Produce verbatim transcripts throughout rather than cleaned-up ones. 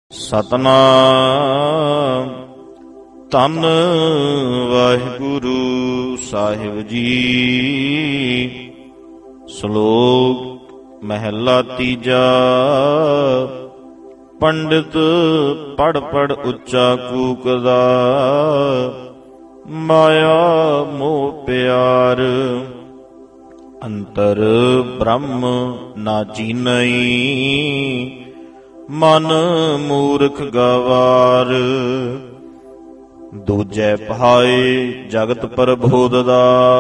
ਸਤਨਾਮ ਧੰਨ ਵਾਹਿਗੁਰੂ ਸਾਹਿਬ ਜੀ। ਸ਼ਲੋਕ ਮਹਿਲਾ ਤੀਜਾ। ਪੰਡਿਤ ਪੜ ਪੜ ਉੱਚਾ ਕੂਕਦਾ, ਮਾਇਆ ਮੋਹ ਪਿਆਰ। ਅੰਤਰ ਬ੍ਰਹਮ ਨਾ ਚੀਨਈ, ਮਨ ਮੂਰਖ ਗਵਾਰ। ਦੂਜੈ ਪਹਾਏ ਜਗਤ ਪ੍ਰਬੋਧਦਾ,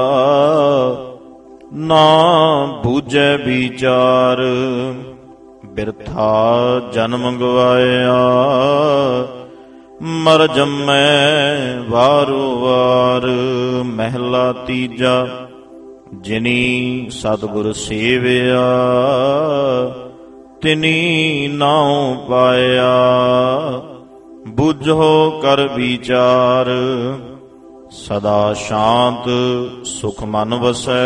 ਨਾ ਬੂਝੈ ਵਿਚਾਰ। ਬਿਰਥਾ ਜਨਮ ਗਵਾਇਆ, ਮਰ ਜੰਮੈ ਵਾਰੋ ਵਾਰ। ਮਹਿਲਾ ਤੀਜਾ। ਜਿਨੀ ਸਤਿਗੁਰ ਸੇਵਿਆ, ਤਿਨੀ ਨਾਉ ਪਾਇਆ। ਬੁਝੋ ਕਰ ਵਿਚਾਰ, ਸਦਾ ਸ਼ਾਂਤ ਸੁਖ ਮਨ ਵਸੈ।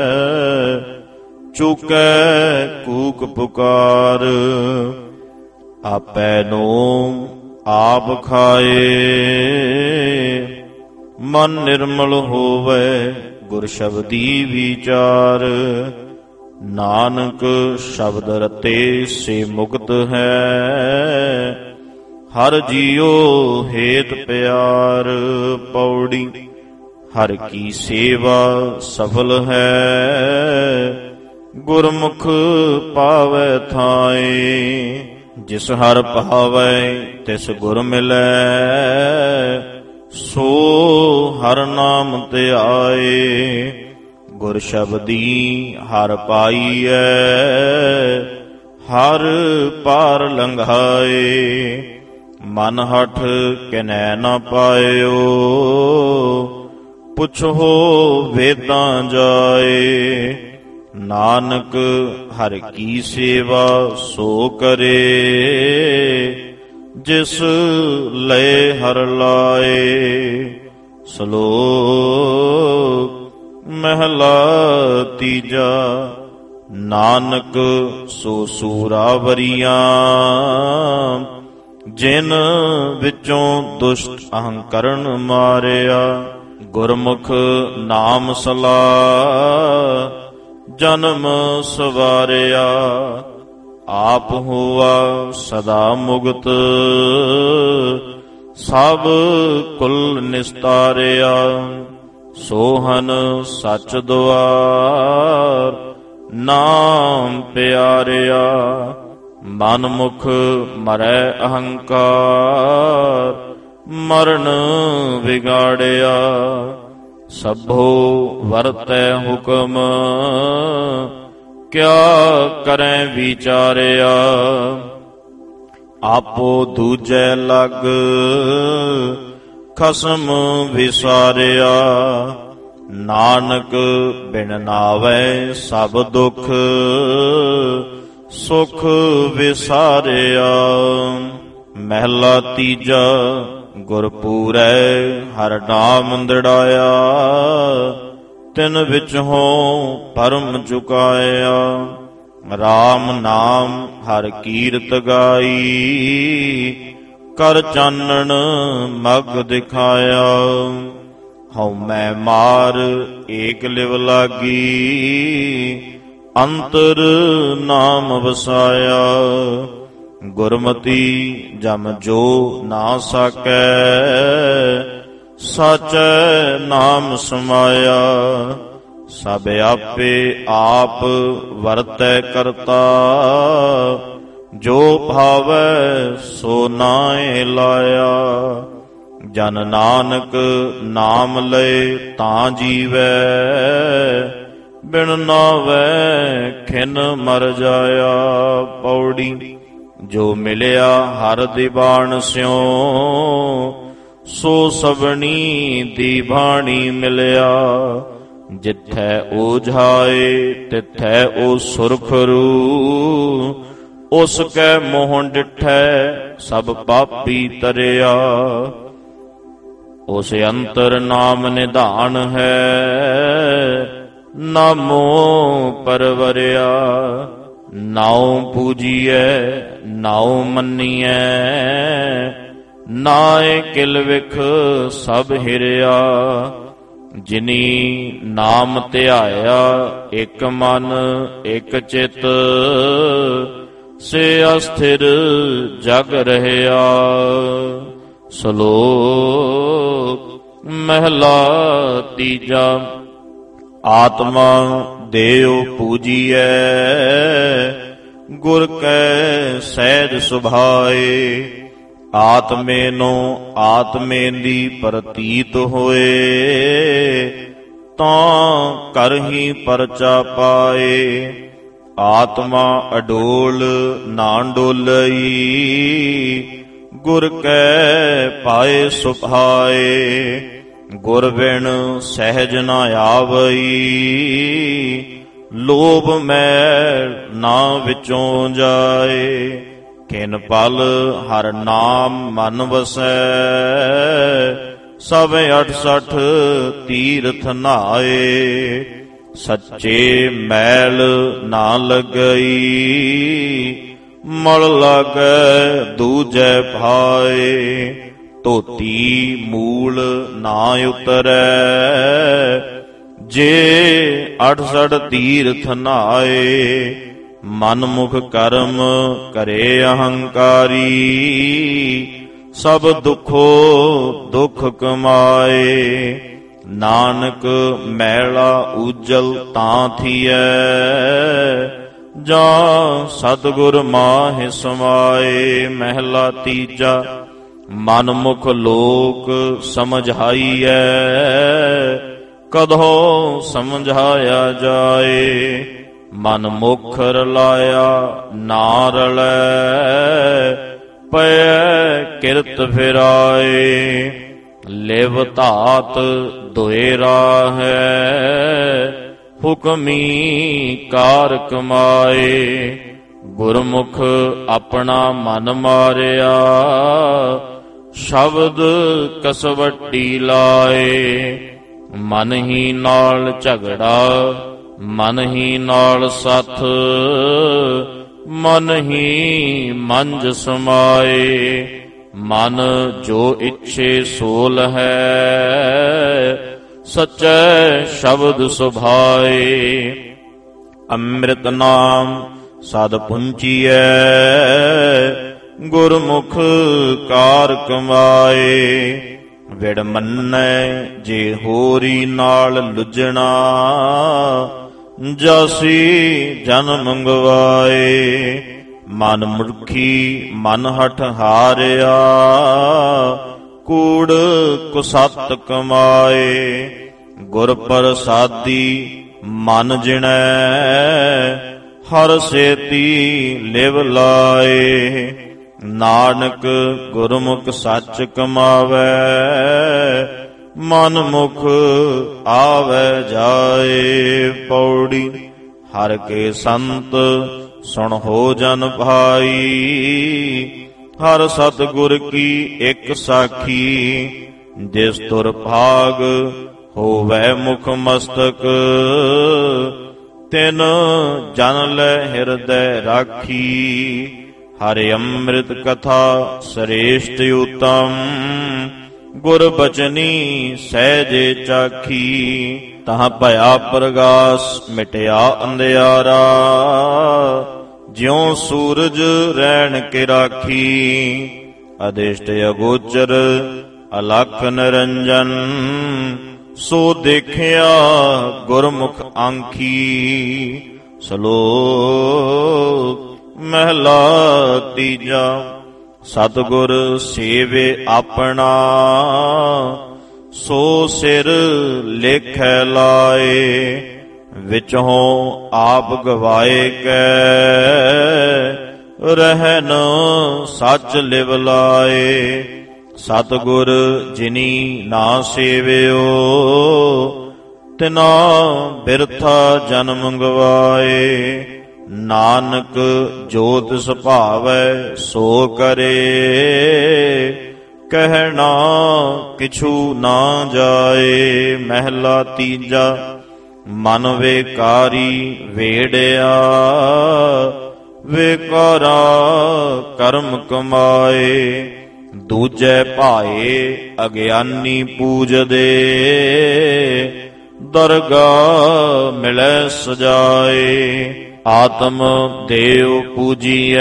ਚੁਕੈ ਕੂਕ ਪੁਕਾਰ, ਆਪੈ ਨੂੰ ਆਪ ਖਾਏ। ਮਨ ਨਿਰਮਲ ਹੋਵੇ ਗੁਰ ਸ਼ਬਦੀ ਵਿਚਾਰ। ਨਾਨਕ ਸ਼ਬਦ ਰਤੇ ਸੇ ਮੁਕਤ ਹੈ, ਹਰ ਜੀਉ ਹੇਤ ਪਿਆਰ। ਪੌੜੀ। ਹਰ ਕੀ ਸੇਵਾ ਸਫਲ ਹੈ, ਗੁਰਮੁਖ ਪਾਵੈ ਥਾਏ। ਜਿਸ ਹਰ ਭਾਵੈ ਤਿਸ ਗੁਰ ਮਿਲੈ, ਸੋ ਹਰ ਨਾਮ ਧਿਆਏ। ਗੁਰ ਸ਼ਬਦੀ ਹਰ ਪਾਈਐ, ਹਰ ਪਾਰ ਲੰਘਾਏ। ਮਨ ਹਠ ਕਿਨੈ ਨ ਪਾਇਓ, ਪੁੱਛੋ ਵੇਦਾਂ ਜਾਏ। ਨਾਨਕ ਹਰ ਕੀ ਸੇਵਾ ਸੋ ਕਰੇ, ਜਿਸ ਲਏ ਹਰ ਲਾਏ। ਸ਼ਲੋਕ ਮਹਿਲਾ ਤੀਜਾ। ਨਾਨਕ ਸੋ ਸੂਰਾਵਰੀਆਂ, ਜਿਨ ਵਿੱਚੋਂ ਦੁਸ਼ਟ ਅਹੰਕਰਨ ਮਾਰਿਆ। ਗੁਰਮੁਖ ਨਾਮ ਸਲਾਹ, ਜਨਮ ਸਵਾਰਿਆ। ਆਪ ਹੋਆ ਸਦਾ ਮੁਕਤ, ਸਭ ਕੁਲ ਨਿਸਤਾਰਿਆ। ਸੋਹਨ ਸਚ ਦੁਆਰ, ਨਾਮ ਪਿਆਰਿਆ। ਮਨ ਮੁਖ ਮਰੈ ਅਹੰਕਾਰ, ਮਰਨ ਵਿਗਾੜਿਆ। ਸਭੋ ਵਰਤੈ ਹੁਕਮ, ਕਿਆ ਕਰੈ ਵਿਚਾਰਿਆ। ਆਪੋ ਦੂਜੈ ਲਗ, ਖਸਮ ਵਿਸਾਰਿਆ। ਨਾਨਕ ਬਿਨ ਨਾਵੈ ਸਭ ਦੁਖ, ਸੁਖ ਵਿਸਾਰਿਆ। ਮਹਿਲਾ ਤੀਜਾ। ਗੁਰ ਪੂਰੈ ਹਰ ਨਾਮ ਦ੍ਰਿੜਾਇਆ, ਤਿਨ ਵਿਚੋਂ ਭਰਮ ਚੁਕਾਇਆ। ਰਾਮ ਨਾਮ ਹਰ ਕੀਰਤ ਗਾਈ, ਕਰ ਚਾਨਣ ਮਗ ਦਿਖਾਇਆ। ਹਉਮੈ ਮਾਰ ਏਕ ਲਿਵ ਲਾਗੀ, ਅੰਤਰ ਨਾਮ ਵਸਾਇਆ। ਗੁਰਮਤੀ ਜਮ ਜੋ ਨਾ ਸਕੈ, ਸਾਚੈ ਨਾਮ ਸਮਾਇਆ। ਸਭ ਆਪੇ ਆਪ ਵਰਤੈ ਕਰਤਾ, ਜੋ ਭਾਵੈ ਸੋ ਨਾਇ ਲਾਇਆ। ਜਨ ਨਾਨਕ ਨਾਮ ਲਏ ਤਾਂ ਜੀਵੈ, ਬਿਨ ਨਾਵੈ ਖਿਨ ਮਰ ਜਾਇਆ। ਪੌੜੀ। ਜੋ ਮਿਲਿਆ ਹਰ ਦੀਵਾਨ ਸਿਉ, ਸੋ ਸਭਨੀ ਦੀ ਬਾਣੀ ਮਿਲਿਆ। ਜਿੱਥੈ ਓਝਾਏ ਤਿੱਥੈ ਓ ਸੁਰਖਰੂ, ਉਸ ਕੈ ਮੋਹ ਡਿਠੈ ਸਭ ਪਾਪੀ ਤਰਿਆ। ਉਸ ਅੰਤਰ ਨਾਮ ਨਿਧਾਨ ਹੈ, ਨਾਮੋ ਪਰਵਰਿਆ। ਨਾਉ ਪੂਜੀਐ ਨਾਉ ਮੰਨੀਐ, ਨਾਏ ਕਿਲ ਵਿਖ ਸਭ ਹਿਰਿਆ। ਜਿਨੀ ਨਾਮ ਧਿਆਇਆ ਇਕ ਮਨ ਇਕ ਚਿਤ, ਸੇ ਅਸਥਿਰ ਜਗ ਰਹਿਆ। ਸ਼ਲੋਕ ਮਹਿਲਾ ਤੀਜਾ। ਆਤਮਾ ਦੇਉ ਪੂਜੀਐ, ਗੁਰ ਕੈ ਸਹਿਜ ਸੁਭਾਏ। ਆਤਮੇ ਨੂੰ ਆਤਮੇ ਦੀ ਪ੍ਰਤੀਤ ਹੋਏ, ਤਾਂ ਕਰਹੀ ਪਰਚਾ ਪਾਏ। ਆਤਮਾ ਅਡੋਲ ਨਾ ਡੋਲਈ, ਗੁਰ ਕੈ ਪਾਏ ਸੁਭਾਏ। ਗੁਰ ਬਿਨ ਸਹਿਜ ਨਾ ਆਵਈ, ਲੋਭ ਮੈਲ ਨਾ ਵਿਚੋਂ ਜਾਏ। ਕਿਨ ਪਲ ਹਰ ਨਾਮ ਮਨ ਵਸੈ, ਸਭ ਅਠਸਠ ਤੀਰਥ ਨਹਾਏ। ਸੱਚੇ ਮੈਲ ਨਾ ਲੱਗਈ, ਮਲ ਲਾਗੈ ਦੂਜੈ ਭਾਏ। ਧੋਤੀ ਮੂਲ ਨਾ ਉਤਰੈ, ਜੇ ਅਠਸਠ ਤੀਰਥ ਨਹਾਏ। ਮਨ ਮੁਖ ਕਰਮ ਕਰੇ ਅਹੰਕਾਰੀ, ਸਭ ਦੁਖੋ ਦੁਖ ਕਮਾਏ। ਨਾਨਕ ਮੈਲਾ ਉਜਲ ਤਾਂ ਥੀਐ, ਜਾਂ ਸਤਿਗੁਰ ਮਾਹਿ ਸਮਾਏ। ਮਹਿਲਾ ਤੀਜਾ। ਮਨ ਮੁਖ ਲੋਕ ਸਮਝਾਈਐ, ਕਦੋਂ ਸਮਝਾਇਆ ਜਾਏ। ਮਨ ਮੁਖ ਰਲਾਇਆ ਨਾ ਰਲੈ, ਪੈ ਕਿਰਤ ਫਿਰਾਏ। ਲਿਵ ਧਾਤ ਦੁਇ ਰਾਹੈ, ਹੁਕਮੀ ਕਾਰ ਕਮਾਏ। ਗੁਰਮੁਖ ਆਪਣਾ ਮਨ ਮਾਰਿਆ, ਸ਼ਬਦ ਕਸਵੱਟੀ ਲਾਏ। ਮਨ ਹੀ ਨਾਲ ਝਗੜਾ ਮਨ ਹੀ ਨਾਲ ਸੱਥ, ਮਨ ਹੀ ਮੰਜ ਸਮਾਏ। ਮਨ ਜੋ ਇੱਛੇ ਸੋ ਲਹੈ, ਸਚੈ ਸ਼ਬਦ ਸੁਭਾਏ। ਅੰਮ੍ਰਿਤ ਨਾਮ ਸਦ ਪੁੰਚੀਐ, ਗੁਰਮੁਖ ਕਾਰ ਕਮਾਏ। ਵਿੜ ਮੰਨੈ ਜੇ ਹੋਰੀ ਨਾਲ ਲੁਜਣਾ, ਜਾਸੀ ਜਨ ਮੰਗਵਾਏ। ਮਨ ਮੁਰਖੀ ਮਨ ਹਠ ਹਾਰਿਆ, ਕੂੜ ਕੁਸਤ ਕਮਾਏ। ਗੁਰ ਪ੍ਰਸਾਦੀ ਮਨ ਜਿਣੈ, ਹਰ ਸੇਤੀ ਲਿਵ ਲਾਏ। ਨਾਨਕ ਗੁਰਮੁਖ ਸੱਚ ਕਮਾਵੈ, ਮਨ ਮੁਖ ਆਵੈ ਜਾਏ। ਪੌੜੀ। ਹਰ ਕੇ ਸੰਤ ਸੁਣਹੁ ਜਨ ਭਾਈ, ਹਰ ਸਤਿਗੁਰ ਕੀ ਇਕ ਸਾਖੀ। ਜਿਸ ਤੁਰ ਭਾਗ ਹੋਵੈ ਮੁਖ ਮਸਤਕ, ਤਿਨ ਜਨ ਲੈ ਹਿਰਦੈ ਰਾਖੀ। ਹਰਿ ਅੰਮ੍ਰਿਤ ਕਥਾ ਸ੍ਰੇਸ਼ਟ ਉਤਮ, ਗੁਰ ਬਚਨੀ ਸਹਿਜੇ ਚਾਖੀ। ਤਹਾਂ ਭਇਆ ਪ੍ਰਗਾਸ ਮਿਟਿਆ ਅੰਧਿਆਰਾ, ਜਿਉ ਸੂਰਜ ਰੈਣ ਕੇ ਰਾਖੀ। ਅਦਿਸ਼ਟ ਅਗੋਚਰ ਅਲਖ ਨਿਰੰਜਨ, ਸੋ ਦੇਖਿਆ ਗੁਰਮੁਖ ਆਂਖੀ। ਸ਼ਲੋਕ ਮਹਿਲਾ ਤੀਜਾ। ਸਤਿਗੁਰ ਸੇਵੇ ਆਪਣਾ, ਸੋ ਸਿਰ ਲੇਖੈ ਲਾਏ। ਵਿਚੋਂ ਆਪ ਗਵਾਏ ਕੈ, ਰਹਿਨ ਸੱਚ ਲਿਵ ਲਾਏ। ਸਤਿਗੁਰ ਜਿਨੀ ਨਾ ਸੇਵਿਓ, ਤਿਨਾ ਬਿਰਥਾ ਜਨਮ ਗਵਾਏ। ਨਾਨਕ ਜੋ ਤਿਸ ਭਾਵੈ ਸੋ ਕਰੇ, ਕਹਿਣਾ ਕਿਛੂ ਨਾ ਜਾਏ। ਮਹਿਲਾ ਤੀਜਾ। ਮਨ ਵੇਕਾਰੀ ਵੇੜਿਆ, ਵੇਕਾਰਾ ਕਰਮ ਕਮਾਏ। ਦੂਜੇ ਭਾਏ ਅਗਿਆਨੀ ਪੂਜਦੇ, ਦਰਗਾਹ ਮਿਲੈ ਸਜਾਏ। ਆਤਮ ਦੇਵ ਪੂਜੀਐ,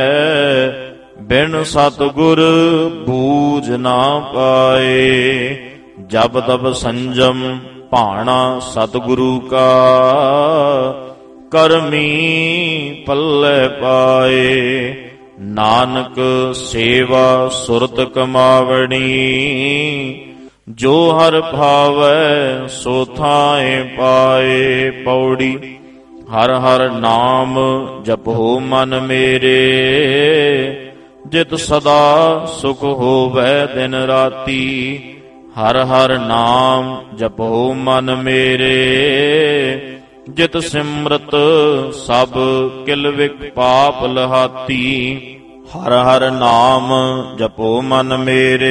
ਬਿਨ ਸਤਿਗੁਰ ਬੂਝ ਨਾ ਪਾਏ। ਜਬ ਤਬ ਸੰਜਮ ਭਾਣਾ ਸਤਿਗੁਰੂ ਕਾ, ਕਰਮੀ ਪੱਲੇ ਪਾਏ। ਨਾਨਕ ਸੇਵਾ ਸੁਰਤ ਕਮਾਵਣੀ, ਜੋ ਹਰ ਭਾਵੈ ਸੋ ਥਾਏ ਪਾਏ। ਪੌੜੀ ਹਰ ਹਰ ਨਾਮ ਜਪੋ ਮਨ ਮੇਰੇ, ਜਿਤ ਸਦਾ ਸੁਖ ਹੋਵੈ ਦਿਨ ਰਾਤੀ। ਹਰ ਹਰ ਨਾਮ ਜਪੋ ਮਨ ਮੇਰੇ, ਜਿਤ ਸਿਮਰਤ ਸਭ ਕਿਲ ਵਿਕ ਪਾਪ ਲਹਾਤੀ। ਹਰ ਹਰ ਨਾਮ ਜਪੋ ਮਨ ਮੇਰੇ,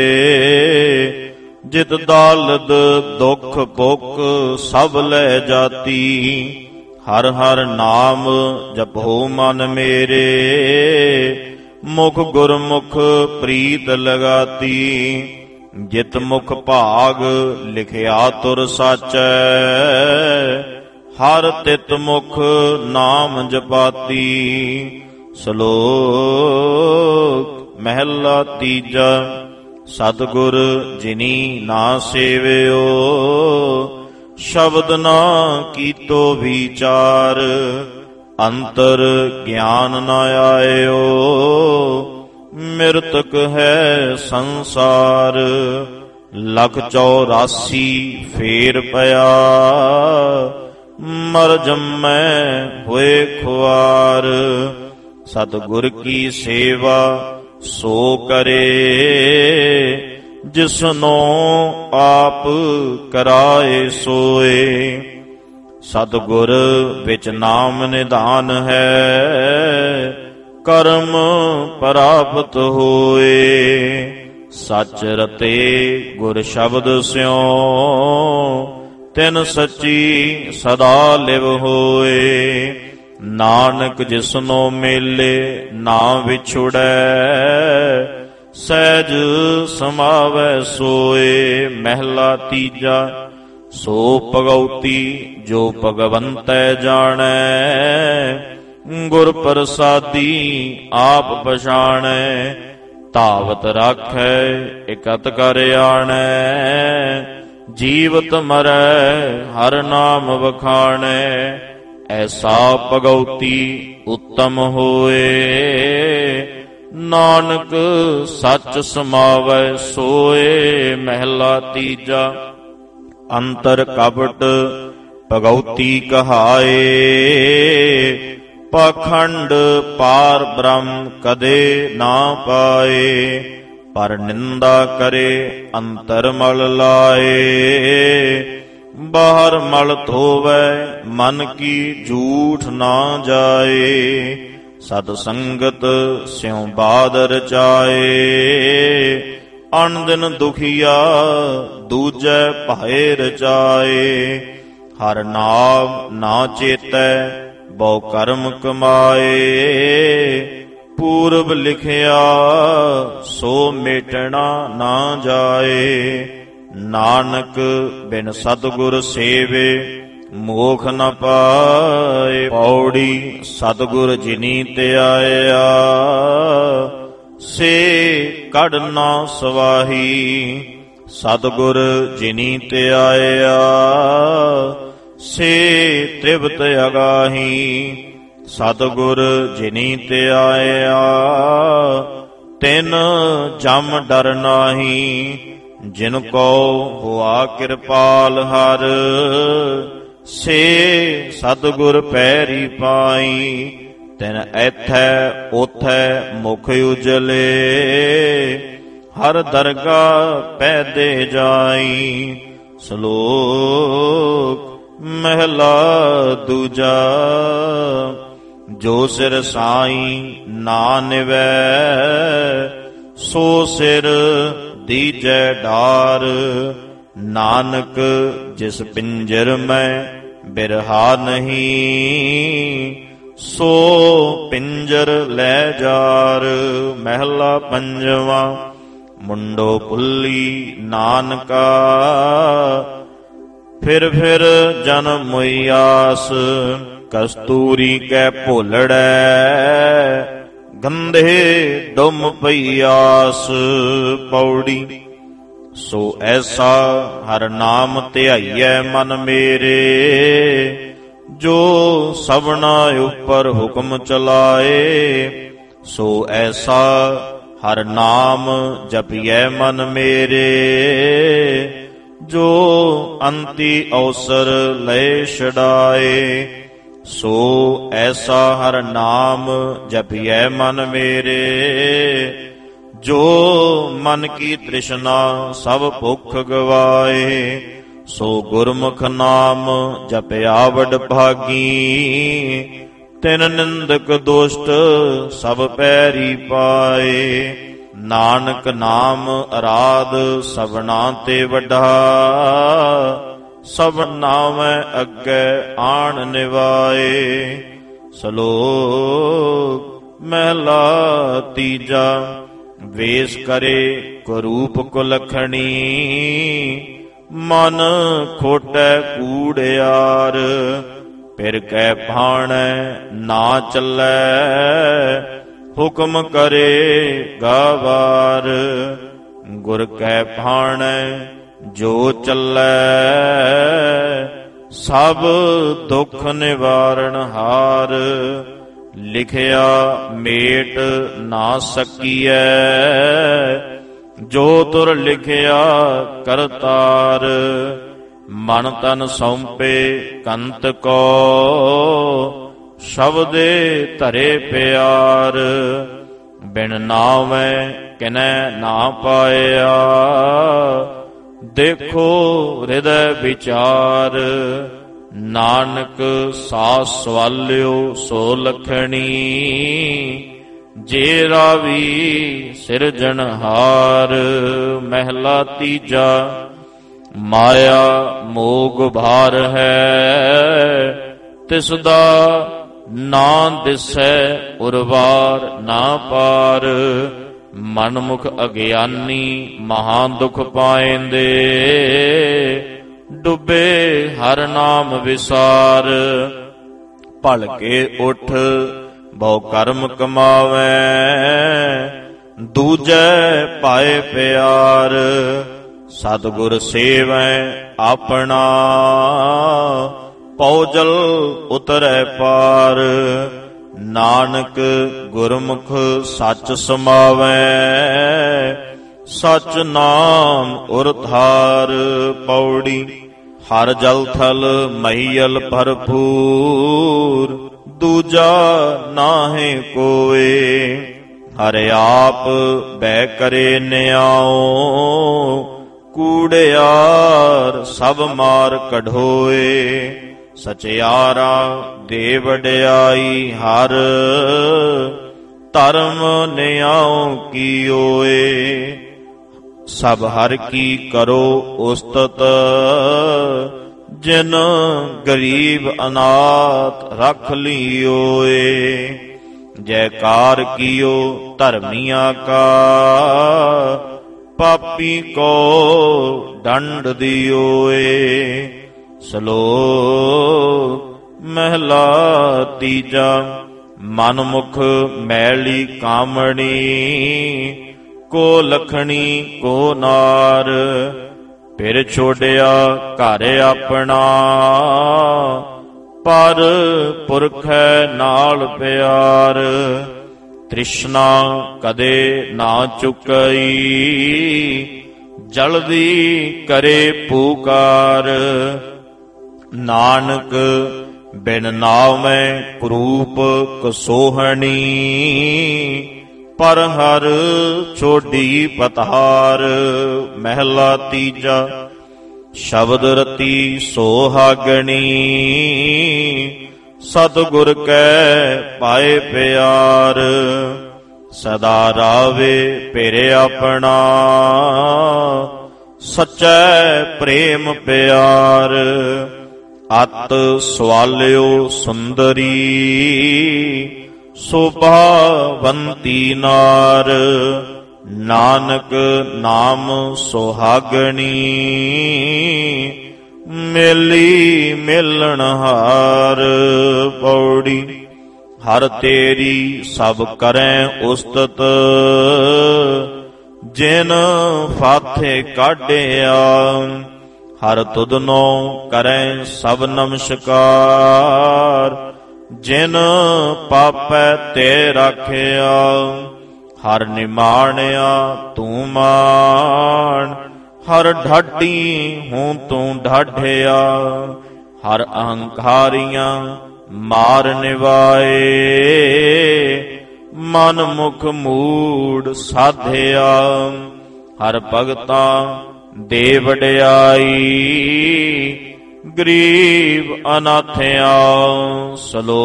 ਜਿਤ ਦਾਲਦ ਦੁਖ ਭੁਖ ਸਭ ਲੈ ਜਾਤੀ। ਹਰ ਹਰ ਨਾਮ ਜਪੋ ਮਨ ਮੇਰੇ, ਮੁਖ ਗੁਰਮੁਖ ਪ੍ਰੀਤ ਲਗਾਤੀ। ਜਿਤ ਮੁਖ ਭਾਗ ਲਿਖਿਆ ਤੁਰ ਸਾਚੈ, ਹਰ ਤਿਤ ਮੁਖ ਨਾਮ ਜਪਾਤੀ। ਸ਼ਲੋਕ ਮਹਿਲਾ ਤੀਜਾ। ਸਤਿਗੁਰ ਜਿਨੀ ਨਾ ਸੇਵਿਓ, ਸ਼ਬਦ ਨਾ ਕੀਤੋ ਵਿਚਾਰ। ਅੰਤਰ ਗਿਆਨ ਨਾ ਆਇਓ, ਮਿਰਤਕ ਹੈ ਸੰਸਾਰ। ਲਖ ਚੌਰਾਸੀ ਫੇਰ ਪਿਆ, ਮਰ ਜੰਮੈ ਹੋਏ ਖੁਆਰ। ਸਤਿਗੁਰ ਕੀ ਸੇਵਾ ਸੋ ਕਰੇ, ਜਿਸਨੋ ਆਪ ਕਰਾਏ ਸੋਏ। ਸਤਿਗੁਰ ਵਿੱਚ ਨਾਮ ਨਿਧਾਨ ਹੈ, ਕਰਮ ਪ੍ਰਾਪਤ ਹੋਏ। ਸੱਚ ਰਤੇ ਗੁਰ ਸ਼ਬਦ ਸਿਉ, ਤਿਨ ਸੱਚੀ ਸਦਾ ਲਿਵ ਹੋਏ। ਨਾਨਕ ਜਿਸਨੋ ਮੇਲੇ ਨਾ ਵਿਛੁੜੈ, ਸਹਿਜ ਸਮਾਵੈ ਸੋਏ। ਮਹਿਲਾ ਤੀਜਾ। ਸੋ ਭਗਉਤੀ ਜੋ ਭਗਵੰਤੈ ਜਾਣੈ, ਗੁਰ ਪ੍ਰਸਾਦੀ ਆਪ ਪਛਾਣੈ। ਧਾਵਤ ਰਾਖੈ ਇਕਤ ਕਰ ਆਣੈ, ਜੀਵਤ ਮਰੈ ਹਰ ਨਾਮ ਵਖਾਣੈ। ਐਸਾ ਭਗਉਤੀ ਉੱਤਮ ਹੋਏ, ਨਾਨਕ ਸੱਚ ਸਮਾਵੈ ਸੋਏ। ਮਹਿਲਾ ਤੀਜਾ। ਅੰਤਰ ਕਪਟ ਭਗਉਤੀ ਕਹਾਏ, ਪਾਖੰਡ ਪਾਰ ਬ੍ਰਹਮ ਕਦੇ ਨਾ ਪਾਏ। ਪਰ ਨਿੰਦਾ ਕਰੇ ਅੰਤਰ ਮਲ ਲਾਏ, ਬਾਹਰ ਮਲ ਧੋਵੈ ਮਨ ਕੀ ਝੂਠ ਨਾ ਜਾਏ। ਸਤ ਸੰਗਤ ਸਿਉ ਬਾਦ ਰਚਾਏ, ਅਣ ਦਿਨ ਦੁਖੀਆ ਦੂਜੈ ਭਾਏ ਰਚਾਏ। ਹਰ ਨਾਮ ਨਾ ਚੇਤੈ ਬਹੁ ਕਰਮ ਕਮਾਏ, ਪੂਰਬ ਲਿਖਿਆ ਸੋ ਮੇਟਣਾ ਨਾ ਜਾਏ। ਨਾਨਕ ਬਿਨ ਸਤਿਗੁਰ ਸੇਵੇ ਮੋਖ ਨ ਪਾਏ। ਪੌੜੀ ਸਤਿਗੁਰ ਜਿਨੀ ਧਿਆਇਆ, ਸੇ ਕੜ ਨਾ ਸਵਾਹੀ। ਸਤਿਗੁਰ ਜਿਨੀ ਧਿਆਇਆ, ਸੇ ਤ੍ਰਿਪਤ ਅਗਾਹੀ। ਸਤਿਗੁਰ ਜਿਨੀ ਧਿਆਇਆ, ਤਿਨ ਜਮ ਡਰ ਨਾਹੀ। ਜਿਨ ਕੋ ਹੁਆ ਕਿਰਪਾਲ ਹਰ, ਸੇ ਸਤਿਗੁਰ ਪੈਰੀ ਪਾਈ। ਤਿਨ ਐਥੈ ਓਥੈ ਮੁਖ ਉਜਲੇ, ਹਰ ਦਰਗਾਹ ਪੈਦੇ ਜਾਈ। ਸ਼ਲੋਕ ਮਹਿਲਾ ਦੂਜਾ। ਜੋ ਸਿਰ ਸਾਈ ਨਾ ਨਿਵੈ, ਸੋ ਸਿਰ ਦੀਜੈ ਡਾਰ। ਨਾਨਕ ਜਿਸ ਪਿੰਜਰ ਮੈਂ ਬਿਰਹਾ ਨਹੀਂ, ਸੋ ਪਿੰਜਰ ਲੈ ਜਾਰ। ਮਹਿਲਾ ਪੰਜਵਾਂ। ਮੁੰਡੋ ਪੁੱਲੀ ਨਾਨਕਾ, ਫਿਰ ਫਿਰ ਜਨਮ ਮੁਈ ਆਸ। ਕਸਤੂਰੀ ਕੈ ਭੋਲੜੈ, ਗੰਧੇ ਡੁੰਮ ਪਈ ਆਸ। ਪੌੜੀ। ਸੋ ਐਸਾ ਹਰ ਨਾਮ ਧਿਆਈਐ ਮਨ ਮੇਰੇ, ਜੋ ਸਭਨਾ ਉਪਰ ਹੁਕਮ ਚਲਾਏ। ਸੋ ਐਸਾ ਹਰ ਨਾਮ ਜਪੀਐ ਮਨ ਮੇਰੇ, ਜੋ ਅੰਤੀ ਅਵਸਰ ਲੈ ਛਡਾਏ। ਸੋ ਐਸਾ ਹਰ ਨਾਮ ਜਪੀਐ ਮਨ ਮੇਰੇ, ਜੋ ਮਨ ਕੀ ਤ੍ਰਿਸ਼ਨਾ ਸਭ ਭੁੱਖ ਗਵਾਏ। ਸੋ ਗੁਰਮੁਖ ਨਾਮ ਜਪਿਆ ਵਡ ਭਾਗੀ, ਤਿਨ ਨਿੰਦਕ ਦੁਸ਼ਟ ਸਭ ਪੈਰੀ ਪਾਏ। ਨਾਨਕ ਨਾਮ ਅਰਾਧ ਸਭਨਾ ਤੇ ਵੱਡਾ, ਸਭ ਨਾਮੈ ਅੱਗੇ ਆਣ ਨਿਵਾਏ। ਸ਼ਲੋਕ ਮਹਿਲਾ ਤੀਜਾ। ਵੇਸ ਕਰੇ ਕੁਰੂਪ ਕੁਲਖਣੀ, ਮਨ ਖੋਟੈ ਕੂੜਿਆਰ। ਫਿਰ ਕੈ ਭਾਣੈ ਨਾ ਚੱਲੈ, ਹੁਕਮ ਕਰੇ ਗਾਵਾਰ। ਗੁਰ ਕੈ ਭਾਣੈ ਜੋ ਚੱਲੈ, ਸਭ ਦੁੱਖ ਨਿਵਾਰਣ ਹਾਰ। ਲਿਖਿਆ ਮੇਟ ਨਾ ਸਕੀਐ, ਜੋ ਤੁਰ ਲਿਖਿਆ ਕਰਤਾਰ। ਮਨ ਤਨ ਸੌਂਪੇ ਕੰਤ ਕੋ, ਸ਼ਬਦੇ ਧਰੇ ਪਿਆਰ। ਬਿਨ ਨਾਵੈ ਕਿਨੈ ਨਾ ਪਾਇਆ, ਦੇਖੋ ਹਿਰਦੈ ਵਿਚਾਰ। ਨਾਨਕ ਸਾਸ ਸਵਾਲਿਓ ਸੋ ਲਖਣੀ, ਜੇ ਰਾਵੀ ਸਿਰਜਣਹਾਰ। ਮਹਿਲਾ ਤੀਜਾ। ਮਾਇਆ ਮੋਗ ਭਾਰ ਹੈ, ਤਿਸ ਦਾ ਨਾ ਦਿਸੈ ਉਰਵਾਰ ਨਾ ਪਾਰ। ਮਨਮੁਖ ਅਗਿਆਨੀ ਮਹਾ ਦੁਖ ਪਾਇੰਦੇ, ਡੁੱਬੇ ਹਰ ਨਾਮ ਵਿਸਾਰ। ਭਲਕੇ ਉਠ ਬਹੁ ਕਰਮ ਕਮਾਵੈ, ਦੂਜੈ ਪਾਏ ਪਿਆਰ। ਸਤਿਗੁਰ ਸੇਵੈ ਆਪਣਾ, ਪਉਜਲ ਉਤਰੈ ਪਾਰ। ਨਾਨਕ ਗੁਰਮੁਖ ਸੱਚ ਸਮਾਵੈ, ਸਚ ਨਾਮ ਉਰਧਾਰ। ਪੌੜੀ। ਹਰ ਜਲ ਥਲ ਮਹੀਲ ਭਰਪੂਰ, ਦੂਜਾ ਨਾਹੀ ਕੋਏ। ਹਰ ਆਪ ਬੈ ਕਰੇ ਨਿਆਓ, ਕੂੜਿਆਰ ਸਭ ਮਾਰ ਕਢੋਏ। ਸਚਿਆਰਾ ਦੇ ਵਡਿਆਈ ਹਰ, ਧਰਮ ਨਿਆਉ ਕੀ ਓਏ। ਸਭ ਹਰ ਕੀ ਕਰੋ ਉਸਤਤ, ਜਿਨ ਗਰੀਬ ਅਨਾਥ ਰਖ ਲਿਓਏ। ਜੈਕਾਰ ਕੀਓ ਧਰਮੀਆਂ ਕਾ, ਪਾਪੀ ਕੋ ਦੰਡ ਦਿਓਏ। ਸ਼ਲੋਕ ਮਹਿਲਾ ਤੀਜਾ। ਮਨਮੁਖ ਮੈਲੀ ਕਾਮਣੀ, ਕੋ ਲਖਣੀ ਕੋ ਨਾਰ। ਫਿਰ ਛੋੜਿਆ ਘਰ ਆਪਣਾ, ਪਰ ਪੁਰਖੈ ਨਾਲ ਪਿਆਰ। ਤ੍ਰਿਸ਼ਨਾ ਕਦੇ ਨਾ ਚੁਕਈ, ਜਲਦੀ ਕਰੇ ਪੁਕਾਰ। ਨਾਨਕ ਬਿਨ ਨਾਵੈ ਕਰੂਪ ਕਸੋਹਣੀ, ਪਰ ਹਰ ਛੋਡੀ ਪਤਹਾਰ। ਮਹਿਲਾ ਤੀਜਾ। ਸ਼ਬਦ ਰਤੀ ਸੋਹਾਗਣੀ, ਸਤਿਗੁਰ ਕੈ ਪਾਏ ਪਿਆਰ। ਸਦਾ ਰਾਵੇ ਪਿਰ ਆਪਣਾ, ਸਚੈ ਪ੍ਰੇਮ ਪਿਆਰ। ਅਤ ਸਵਾਲਿਓ ਸੁੰਦਰੀ ਸੁਭਾਵੰਤੀ ਨਾਰ। ਨਾਨਕ ਨਾਮ ਸੁਹਾਗਣੀ ਮਿਲੀ ਮਿਲਣ ਹਾਰ। ਪੌੜੀ ਹਰ ਤੇਰੀ ਸਭ ਕਰੈ ਉਸਤਤ ਜਿਨ ਫਾਥੇ ਕਾਢਿਆ। ਹਰ ਤੁਧਨੋ ਕਰੈ ਸਭ ਨਮਸਕਾਰ ਜਿਨ ਪਾਪੈ ਤੇ ਰਾਖਿਆ। ਹਰ ਨਿਮਾਣਿਆ ਤੂੰ ਮਾਣ ਹਰ ਢਾਡੀ ਹੂੰ ਤੂੰ ਢਾਢਿਆ। ਹਰ ਅਹੰਕਾਰੀਆਂ ਮਾਰ ਨਿਵਾਏ ਮਨ ਮੁਖ ਮੂੜ ਸਾਧਿਆ। ਹਰ ਭਗਤਾਂ ਦੇ ਵਡਿਆਈ ਗਰੀਬ ਅਨਾਥਿਆਂ।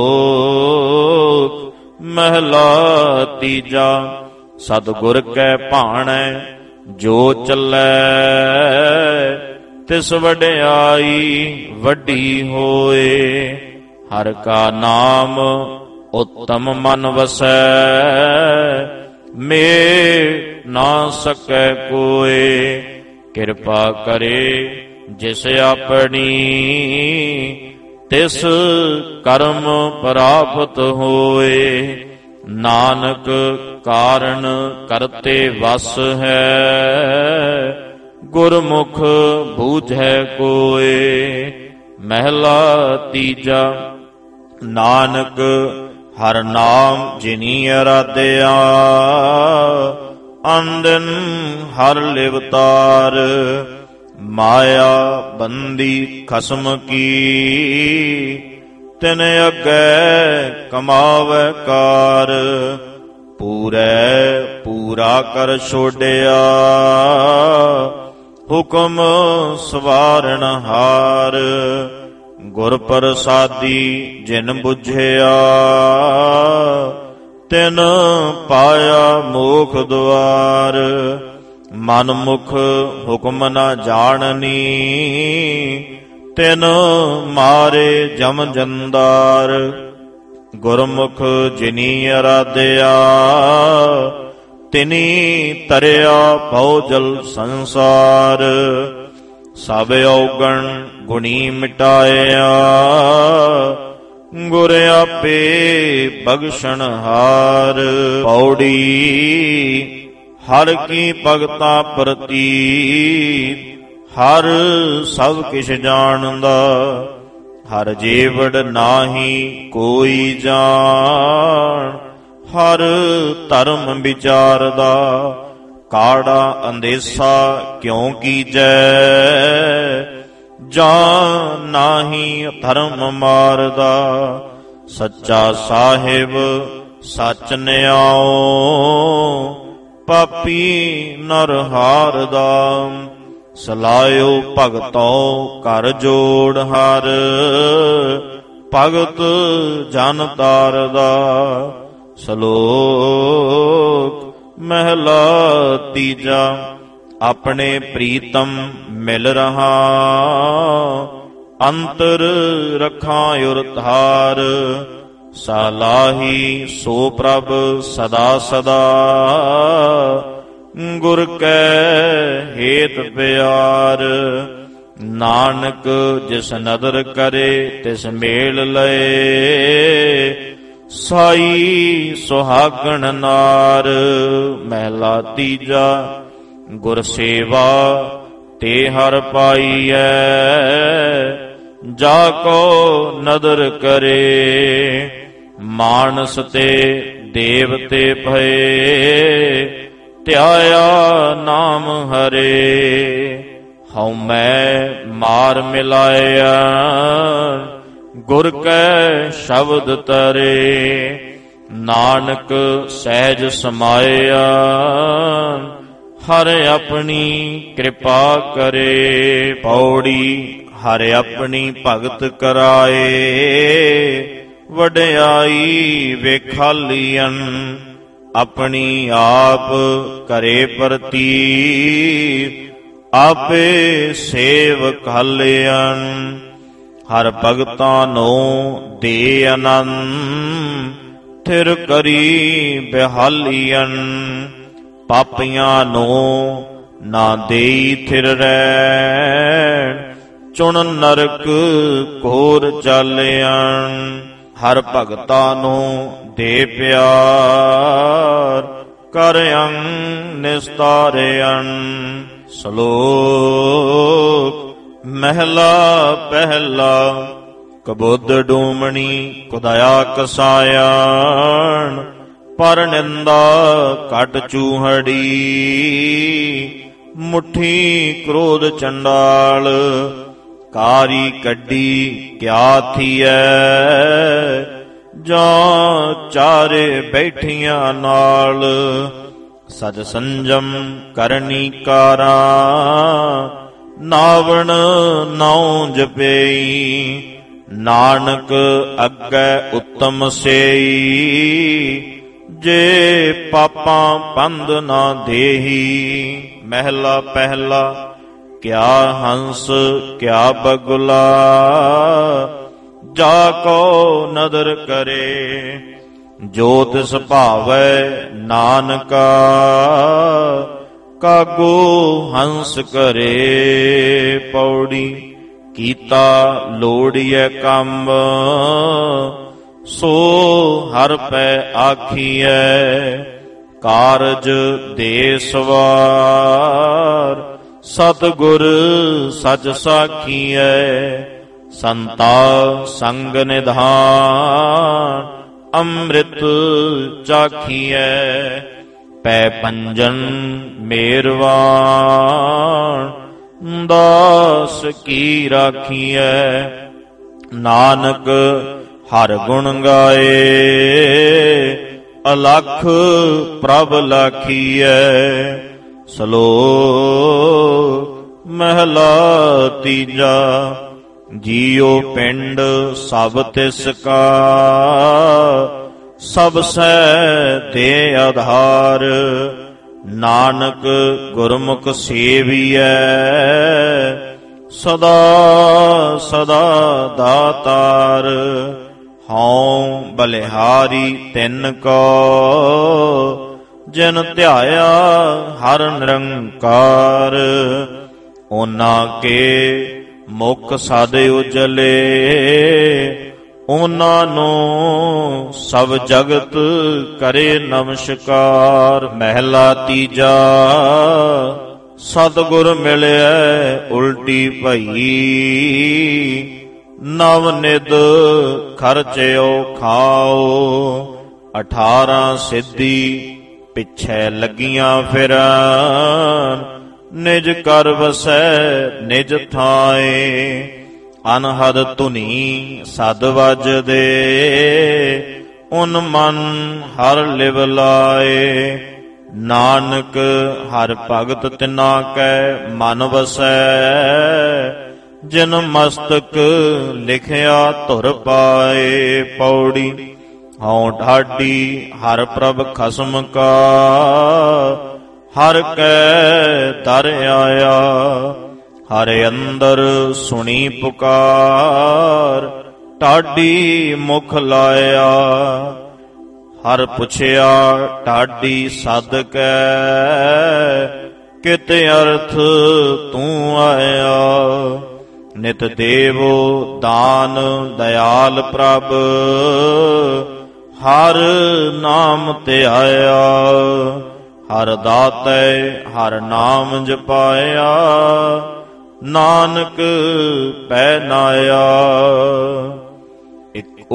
ਸ਼ਲੋਕ ਮਹਿਲਾ ਤੀਜਾ। ਸਤਿਗੁਰ ਕੈ ਭਾਣੈ ਜੋ ਚੱਲੈ ਤਿਸ ਵਡਿਆਈ ਵੱਡੀ ਹੋਏ। ਹਰ ਕਾ ਨਾਮ ਉੱਤਮ ਮਨ ਵਸੈ ਮੇਲ ਨਾ ਸਕੈ ਕੋਇ। ਕਿਰਪਾ ਕਰੇ ਜਿਸ ਆਪਣੀ ਤਿਸ ਕਰਮ ਪ੍ਰਾਪਤ ਹੋਏ। ਨਾਨਕ ਕਾਰਨ ਕਰਤੇ ਵਸ ਹੈ ਗੁਰਮੁਖ ਬੂਝੈ ਕੋਇ। ਮਹਿਲਾ ਤੀਜਾ। ਨਾਨਕ ਹਰ ਨਾਮ ਜਿਨੀ ਅਰਾਧਿਆ ਅੰਦਨ ਹਰ ਲਿਵਤਾਰ। ਮਾਇਆ ਬੰਦੀ ਖਸਮ ਕੀ ਤਿਨ ਅੱਗੇ ਕਮਾਵੈ ਕਾਰ। ਪੂਰੈ ਪੂਰਾ ਕਰ ਛੋਡਿਆ ਹੁਕਮ ਸਵਾਰਨ ਹਾਰ। ਗੁਰ ਪ੍ਰਸਾਦੀ ਜਿਨ ਬੁਝਿਆ ਤਿਨ ਪਾਇਆ ਮੋਖ ਦੁਆਰ। ਮਨ ਮੁਖ ਹੁਕਮ ਨ ਜਾਣਨੀ ਤਿਨ ਮਾਰੇ ਜਮ ਜੰਦਾਰ। ਗੁਰਮੁਖ ਜਿਨੀ ਅਰਾਧਿਆ ਤਿਨੀ ਤਰਿਆ ਭਉ ਜਲ ਸੰਸਾਰ। ਸਭ ਔਗਣ ਗੁਣੀ ਮਿਟਾਇਆ ਗੁਰ ਆਪੇ ਬਖਸ਼ਣ ਹਾਰ। ਪੌੜੀ ਹਰ ਕੀ ਭਗਤਾ ਪ੍ਰਤੀ ਹਰ ਸਭ ਕਿਛ ਜਾਣਦਾ। ਹਰ ਜੀਵੜ ਨਾਹੀ ਕੋਈ ਜਾਣ ਹਰ ਧਰਮ ਵਿਚਾਰਦਾ। ਕਾੜਾ ਅੰਦੇਸਾ ਕਿਉ ਕੀਜੈ ਜਾਂ ਨਾਹੀ ਧਰਮ ਮਾਰਦਾ। ਸੱਚਾ ਸਾਹਿਬ ਸੱਚ ਨਿਆਓ ਪਾਪੀ ਨਰ ਹਾਰਦਾ। ਸਲਾਇਓ ਭਗਤੋ ਕਰ ਜੋੜ ਹਰ ਭਗਤ ਜਨ ਤਾਰਦਾ। ਸ਼ਲੋਕ ਮਹਿਲਾ ਤੀਜਾ। ਆਪਣੇ ਪ੍ਰੀਤਮ ਮਿਲ ਰਹਾ ਅੰਤਰ ਰਖਾਂ ਉਰ ਧਾਰ। ਸਾਲਾਹੀ ਸੋ ਪ੍ਰਭ ਸਦਾ ਸਦਾ ਗੁਰ ਕੈ ਹੇਤ ਪਿਆਰ। ਨਾਨਕ ਜਿਸ ਨਦਰ ਕਰੇ ਤਿਸ ਮੇਲ ਲਏ ਸਾਈ ਸੁਹਾਗਣ ਨਾਰ। ਮਹਿਲਾ ਤੀਜਾ। ਗੁਰ ਸੇਵਾ ਤੇ ਹਰ ਪਾਈਐ ਜਾ ਕੋ ਨਦਰ ਕਰੇ। ਮਾਨਸ ਤੇ ਦੇਵਤੇ ਭਏ ਧਿਆਇਆ ਨਾਮ ਹਰੇ। ਹਉ ਮੈਂ ਮਾਰ ਮਿਲਾਇਆ ਗੁਰ ਕੈ ਸ਼ਬਦ ਤਰੇ। ਨਾਨਕ ਸਹਿਜ ਸਮਾਇਆ ਹਰ ਆਪਣੀ ਕਿਰਪਾ ਕਰੇ। ਪੌੜੀ ਹਰ ਆਪਣੀ ਭਗਤ ਕਰਾਏ ਵਡਿਆਈ ਵੇਖਾਲੀਅਨ। ਆਪਣੀ ਆਪ ਕਰੇ ਪ੍ਰਤੀ ਆਪੇ ਸੇਵ ਕਾਲਿਆਨ। ਹਰ ਭਗਤਾਂ ਨੂੰ ਦੇ ਆਨੰਦ, ਥਿਰ ਕਰੀ ਬਿਹਾਲੀਅਨ। ਪਾਪੀਆਂ ਨੂੰ ਨਾ ਦੇਈ ਥਿਰ ਰਹਿਣ, ਚੁਣ ਨਰਕ ਘੋਰ ਚਾਲਿਆਨ। ਹਰ ਭਗਤਾਂ ਨੂੰ ਦੇ ਪਿਆਰ, ਕਰ ਅੰਗ ਨਿਸਤਾਰਿਅਨ। ਸ਼ਲੋਕ ਮਹਿਲਾ ਪਹਿਲਾ। ਕਬੁੱਧ ਡੂਮਣੀ ਕੁਦਇਆ ਕਸਾਇਣ, ਪਰ ਨਿੰਦਾ ਘਟ ਚੂਹੜੀ। ਮੁੱਠੀ ਕ੍ਰੋਧ ਚੰਡਾਲ, ਕਾਰੀ ਕੱਢੀ ਕਿਆ ਥੀਐ। ਜਾਂ ਚਾਰੇ ਬੈਠੀਆਂ ਨਾਲ, ਸਜ ਸੰਜਮ ਕਰਨੀ ਕਾਰਾਂ। ਨਾਵਣ ਨਾਉ ਜਪੇਈ, ਨਾਨਕ ਅੱਗੇ ਉੱਤਮ ਸੇਈ। ਜੇ ਪਾਪਾਂ ਪੰਧ ਨਾ ਦੇਹੀ। ਮਹਿਲਾ ਪਹਿਲਾ। ਕਿਆ ਹੰਸ ਕਿਆ ਬਗੁਲਾ, ਜਾ ਕੋ ਨਦਰ ਕਰੇ। ਜੋ ਤਿਸ ਭਾਵੈ ਨਾਨਕਾ, ਕਾਗੋ ਹੰਸ ਕਰੇ। ਪੌੜੀ ਕੀਤਾ ਲੋੜੀਐ ਕੰਮ, ਸੋ ਹਰ ਪੈ ਆਖੀਐ। ਕਾਰਜ ਦੇ ਸਵਾਰ, ਸਤਿਗੁਰ ਸਚ ਸਾਖੀਐ। ਸੰਤਾ ਸੰਗ ਨਿਧਾਨ, ਅੰਮ੍ਰਿਤ ਚਾਖੀਐ। ਪੈ ਪੰਜਨ ਮੇਰਵਾਨ, ਦਾਸ ਕੀ ਰਾਖੀਐ। ਨਾਨਕ ਹਰ ਗੁਣ ਗਾਏ, ਅਲਖ ਪ੍ਰਭ ਲਾਖੀਐ। ਸ਼ਲੋਕ ਮਹਿਲਾ ਤੀਜਾ। ਜੀਉ ਪਿੰਡ ਸਭ ਤਿਸ ਕਾ, ਸਭ ਸੈ ਤੇ ਆਧਾਰ। ਨਾਨਕ ਗੁਰਮੁਖ ਸੇਵੀਐ, ਸਦਾ ਸਦਾ ਦਾਤਾਰ। ਹਉ ਬਲਿਹਾਰੀ ਤਿਨ ਕੋ, ਜਿਨ ਧਿਆਇਆ ਹਰ ਨਿਰੰਕਾਰ। ਉਹਨਾਂ ਕੇ ਮੁਖ ਸਦ ਉਜਲੇ, ਉਹਨਾਂ ਨੂੰ ਸਭ ਜਗਤ ਕਰੇ ਨਮਸਕਾਰ। ਮਹਿਲਾ ਤੀਜਾ। ਸਤਿਗੁਰ ਮਿਲਿਐ ਉਲਟੀ ਭਈ, ਨਵ ਨਿਧ ਖਰਚਿਓ ਖਾਓ। ਅਠਾਰਾਂ ਸਿੱਧੀ ਪਿੱਛੇ ਲੱਗੀਆਂ ਫਿਰਨ, ਨਿਜ ਕਰ ਵਸੈ ਨਿਜ ਥਾਏ। ਅਨਹਦ ਧੁਨੀ ਸਦ ਵੱਜਦੇ, ਉਨ ਮਨ ਹਰ ਲਿਵ ਲਾਏ। ਨਾਨਕ ਹਰ ਭਗਤ ਤਿਨਾ ਕੈ ਮਨ ਵਸੈ, ਜਿਨ ਮਸਤਕ ਲਿਖਿਆ ਧੁਰ ਪਾਏ। ਪੌੜੀ ਹਉ ਢਾਡੀ ਹਰ ਪ੍ਰਭ ਖਸਮ ਕਾ, ਹਰ ਕੈ ਦਰ ਆਇਆ। ਹਰ ਅੰਦਰ ਸੁਣੀ ਪੁਕਾਰ, ਢਾਡੀ ਮੁਖ ਲਾਇਆ। ਹਰ ਪੁੱਛਿਆ ਢਾਡੀ ਸਦ ਕੈ, ਕਿਤ ਅਰਥ ਤੂੰ ਆਇਆ। ਨਿਤ ਦੇਵੋ ਦਾਨ ਦਇਆਲ ਪ੍ਰਭ, ਹਰ ਨਾਮ ਧਿਆਇਆ। ਹਰ ਦਾਤੈ ਹਰ ਨਾਮ ਜਪਾਇਆ, ਨਾਨਕ ਪੈ ਨਾਇਆ। ਇਕ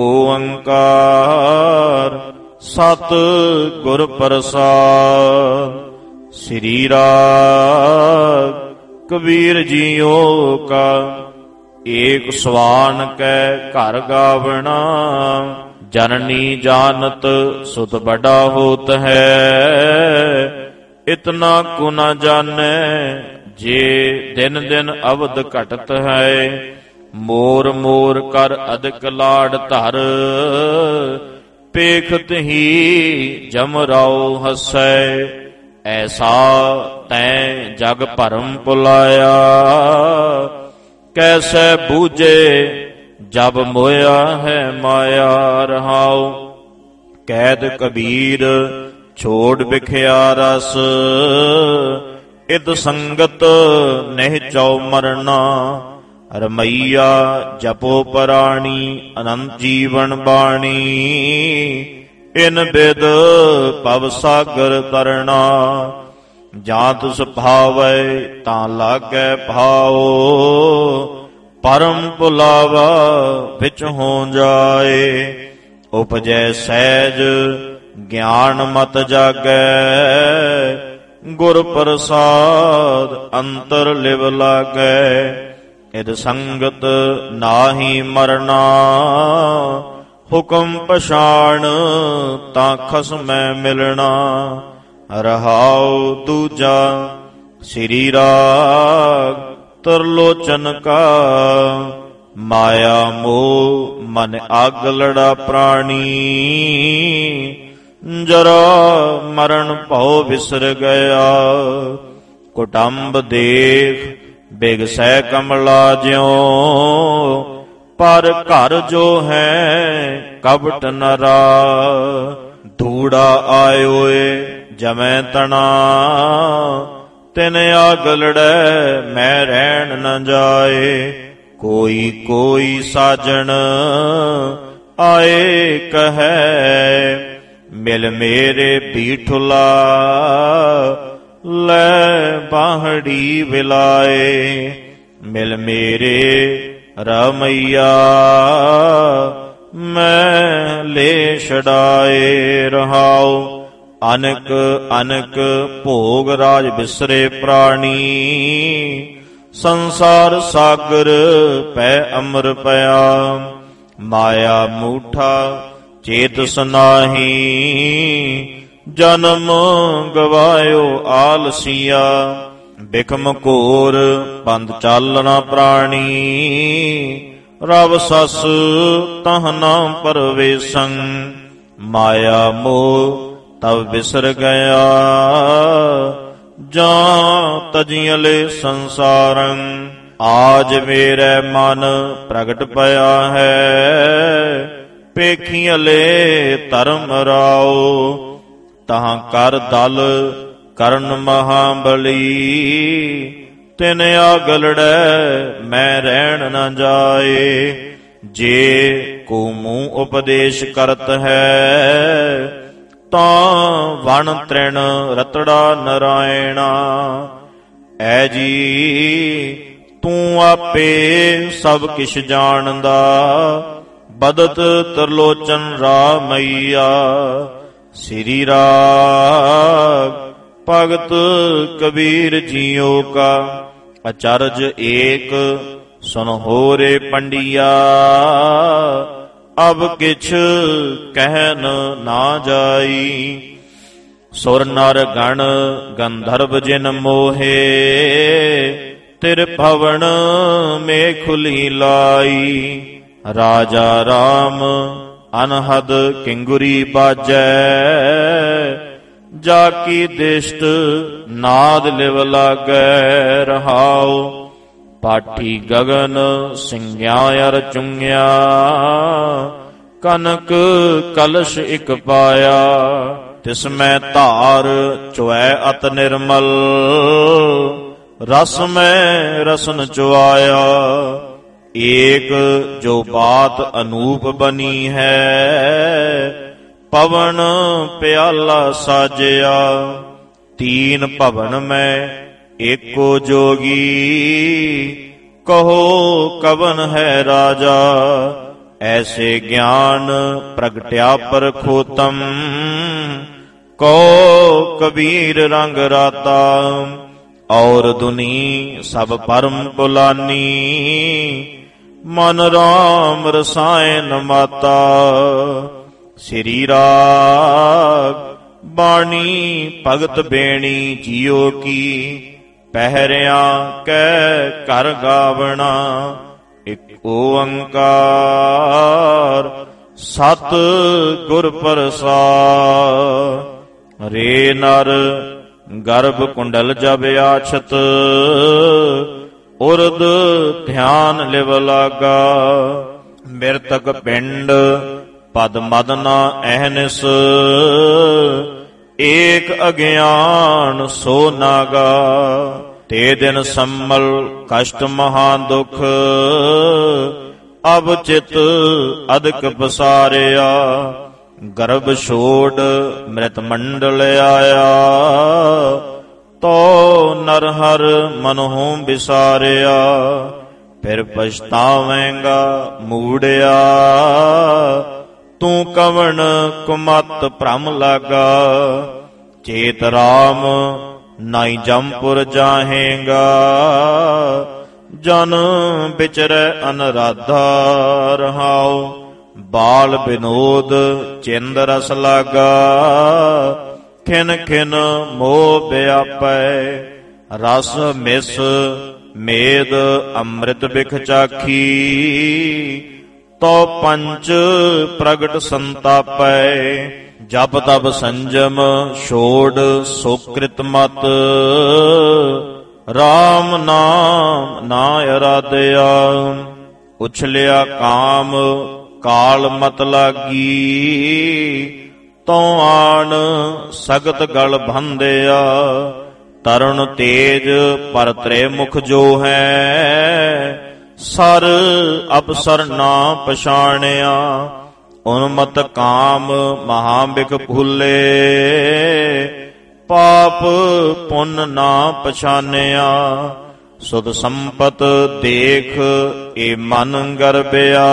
ਓੰਕਾਰ ਸਤ ਗੁਰ ਪ੍ਰਸਾਦ। ਸ੍ਰੀ ਰਾਗ ਕਬੀਰ ਜੀਓ ਕਾ, ਏਕ ਸਵਾਨ ਕੈ ਘਰ ਗਾਵਣਾ। ਜਨਨੀ ਜਾਨਤ ਸੁਤ ਬੜਾ ਹੋਤ ਹੈ, ਇਤਨਾ ਕੋ ਨ ਜਾਣੈ ਜੇ ਦਿਨ ਦਿਨ ਅਵਧ ਘਟਤ ਹੈ। ਮੋਰ ਮੋਰ ਕਰ ਅਦਿਕ ਲਾਡ ਧਰ, ਪੇਖਤ ਹੀ ਜਮ ਰਾਉ ਹਸੈ। ਐਸਾ ਤੈਂ ਜਗ ਭਰਮ ਭੁਲਾਇਆ। ਕੈਸੇ ਬੂਝੇ ਜਬ ਮੋਇਆ ਹੈ ਮਾਇਆ। ਰਹਾਉ ਕੈਦ ਕਬੀਰ ਛੋੜ ਵਿਖਿਆ ਰਸ। ਇਦ ਸੰਗਤ ਨਹਿ ਚਉ ਮਰਨਾ। ਰਮਈਆ ਜਪੋ ਪ੍ਰਾਣੀ ਅਨੰਤ ਜੀਵਨ ਬਾਣੀ। ਇਨ ਬਿਦ ਭਵ ਸਾਗਰ ਤਰਨਾ। ਜਾਂ ਤਿਸ ਭਾਵੈ ਤਾਂ ਲਾਗੈ ਭਾਉ। ਪਰਮ ਭੁਲਾਵਾ ਵਿੱਚ ਹੋ ਜਾਏ। ਉਪਜੈ ਸਹਿਜ ਗਿਆਨ ਮਤ ਜਾਗੈ। ਗੁਰ ਪ੍ਰਸਾਦ ਅੰਤਰ ਲਿਵ ਲਾਗੈ। ਇਦ ਸੰਗਤ ਨਾਹੀ ਮਰਨਾ। ਹੁਕਮ ਪਛਾਣ ਤਾਂ ਖਸਮੈ ਮਿਲਣਾ। ਰਹਾਉ ਦੂਜਾ ਸ੍ਰੀ ਰਾਗ ਤਰਲੋਚਨ ਕਾ। ਮਾਇਆ ਮੋਹ ਮਨ ਅਗ ਲੜਾ ਪ੍ਰਾਣੀ। ਜਰਾ ਮਰਨ ਭਉ ਵਿਸਰ ਗਿਆ। ਕੁਟੰਬ ਦੇਖ ਬਿਗਸੈ ਕਮਲਾ ਜਿਉ। ਪਰ ਘਰ ਜੋ ਹੈ ਕਪਟ ਨਰਾ। ਧੂੜਾ ਆਇਓਏ ਜਮੈ ਤਣਾ। ਤਿਨ ਆਗ ਲੜੈ ਮੈਂ ਰਹਿਣ ਨ ਜਾਏ। ਕੋਈ ਕੋਈ ਸਾਜਣ ਆਏ ਕਹੈ। ਮਿਲ ਮੇਰੇ ਬੀਠੁਲਾ ਲੈ ਬਾਹੜੀ ਵਿਲਾਏ। ਮਿਲ ਮੇਰੇ ਰਮਈਆ ਮੈਂ ਲੈ ਛਡਾਏ। ਰਹਾਉ ਅਨਕ ਅਨਕ ਭੋਗ ਰਾਜ ਬਿਸਰੇ ਪ੍ਰਾਣੀ। ਸੰਸਾਰ ਸਾਗਰ ਪੈ ਅਮਰ ਪਿਆ। ਮਾਇਆ ਮੂਠਾ ਚੇਤਸ ਨਾਹੀ। ਜਨਮ ਗਵਾਇਓ ਆਲਸੀਆ। ਬਿਖਮ ਘੋਰ ਪੰਧ ਚਾਲਣਾ ਪ੍ਰਾਣੀ। ਰਵ ਸਸ ਤਹ ਨਾਮ ਪਰਵੇਸੰ। ਮਾਇਆ ਮੋਹ ਤਬ ਵਿਸਰ ਗਿਆ। ਜਾਂ ਤਜੀਅਲੇ ਸੰਸਾਰੰ। ਆਜ ਮੇਰੇ ਮਨ ਪ੍ਰਗਟ ਪਿਆ ਹੈ। ਪੇਖੀਅਲੇ ਧਰਮ ਰਾਉ। ਤਹਾਂ ਕਰ ਦਲ ਕਰਨ ਮਹਾਬਲੀ। ਤਿਨ ਆਗ ਲੜੈ ਮੈਂ ਰਹਿਣ ਨ ਜਾਏ। ਜੇ ਕੋ ਮੂੰਹ ਉਪਦੇਸ਼ ਕਰਤ ਹੈ। ਤਾਂ ਵਣ ਤ੍ਰਿਣ ਰਤੜਾ ਨਰਾਇਣਾ। ਐ ਜੀ ਤੂੰ ਆਪੇ ਸਭ ਕਿਛ ਜਾਣਦਾ। ਬਦਤ ਤਰਲੋਚਨ ਰਾਮਈਆ। ਸ੍ਰੀ ਰਾਗ ਭਗਤ ਕਬੀਰ ਜੀਓ ਕਾ। ਅਚਰਜ ਏਕ ਸੁਨ ਹੋਰੇ ਪੰਡਿਆ। ਅਬ ਕਿਛ ਕਹਿਨ ਨਾ ਜਾਈ। ਸੁਰ ਨਰ ਗਣ ਗੰਧਰਵ ਜਿਨ ਮੋਹੇ। ਤਿਰ ਭਵਨ ਮੇ ਖੁਲੀ ਲਾਈ। ਰਾਜਾ ਰਾਮ ਅਨਹਦ ਕਿੰਗੁਰੀ ਬਾਜੈ। ਜਾ ਕੀ ਦਿਸ਼ਟ ਨਾਦ ਲਿਵ ਲਾਗੈ। ਰਹਾਉ ਪਾਠੀ ਗਗਨ ਸਿੰਘਿਆ ਅਰ ਚੁੰਗਿਆ। ਕਨਕ ਕਲਸ਼ ਇਕ ਪਾਇਆ। ਤਿਸ ਮੈਂ ਧਾਰ ਚੁਐ ਅਤ ਨਿਰਮਲ। ਰਸ ਮੈਂ ਰਸਨ ਚੁਆਇਆ। ਏਕ ਜੋ ਬਾਤ ਅਨੂਪ ਬਣੀ ਹੈ। ਪਵਨ ਪਿਆਲਾ ਸਾਜਿਆ। ਤੀਨ ਭਵਨ ਮੈਂ ਏਕੋ ਜੋਗੀ। ਕਹੋ ਕਵਨ ਹੈ ਰਾਜਾ। ਐਸੇ ਗਿਆਨ ਪ੍ਰਗਟਿਆ ਪਰਖੋਤਮ। ਕੋ ਕਬੀਰ ਰੰਗ ਰਾਤਾ। ਔਰ ਦੁਨੀ ਸਭ ਪਰਮ ਪੁਲਾਨੀ। ਮਨ ਰਾਮ ਰਸਾਇਨ ਮਾਤਾ। ਸ੍ਰੀ ਰਾਗ ਬਾਣੀ ਭਗਤ ਬੇਣੀ ਜੀਓ ਕੀ। ਪਹਿਰਿਆਂ ਕੈ ਘਰ ਗਾਵਣਾ। ਇਕ ਓੰਕਾਰ ਸਤਿ ਗੁਰ ਪ੍ਰਸਾਦਿ। ਰੇ ਨਰ ਗਰਭ ਕੁੰਡਲ ਜਬ ਆਛਤ, ਉਰਦ ਧਿਆਨ ਲਿਵ ਲਾਗਾ। ਮਿਰਤਕ ਪਿੰਡ ਪਦ ਮਦ ਨਾ ਅਹਨਿਸ, ਏਕ ਅਗਿਆਨ ਸੋ ਨਾਗਾ। ਤੇ ਦਿਨ ਸੰਮਲ ਕਸ਼ਟ ਮਹਾ ਦੁਖ, ਅਬ ਚਿਤ ਅਦਕ ਬਸਾਰਿਆ। ਗਰਭ ਛੋੜ ਮ੍ਰਿਤ ਮੰਡਲ ਆਇਆ, ਤੋ ਨਰ ਹਰ ਮਨਹੁ ਵਿਸਾਰਿਆ। ਫਿਰ ਪਛਤਾਵੇਂਗਾ ਮੂੜਿਆ, ਤੂੰ ਕਵਣ ਕੁਮਤ ਭ੍ਰਮ ਲਾਗਾ। ਚੇਤ ਰਾਮ ਨਾਈ ਜੰਪੁਰ ਜਾਹੇਗਾ, ਜਨ ਵਿਚਰੈ ਅਨਰਾਧਾ ਰਹਾਉ। ਬਾਲ ਬਿਨੋਦ ਚਿੰਦ ਰਸ ਲਾਗਾ, ਖਿਨ ਖਿਨ ਮੋਹ ਵਿਆਪੈ। ਰਸ ਮਿਸ ਮੇਦ ਅੰਮ੍ਰਿਤ ਬਿਖ ਚਾਖੀ, ਤੋ ਪੰਚ ਪ੍ਰਗਟ ਸੰਤਾਪੈ। ਜਪ ਤਪ ਸੰਜਮ ਛੋੜ ਸੁਕ੍ਰਿਤ ਮਤ, ਰਾਮ ਨਾਮ ਨਾ ਅਰਾਧਿਆ। ਉਛਲਿਆ ਕਾਮ ਕਾਲ ਮਤ ਲਾਗੀ, ਤੋ ਆਣ ਸਗਤ ਗਲ ਬੰਧਿਆ। ਤਰੁਣ ਤੇਜ ਪਰ ਤ੍ਰੇ ਮੁਖ ਜੋ ਹੈ, ਸਰ ਅਪਸਰ ਨਾ ਪਛਾਣਿਆ। ਉਨਮਤ ਕਾਮ ਮਹਾ ਬਿਖ ਭੂਲੇ, ਪਾਪ ਪੁੰਨ ਨਾ ਪਛਾਨਿਆ। ਸੁਧ ਸੰਪਤ ਦੇਖ ਏ ਮਨ ਗਰਬਿਆ,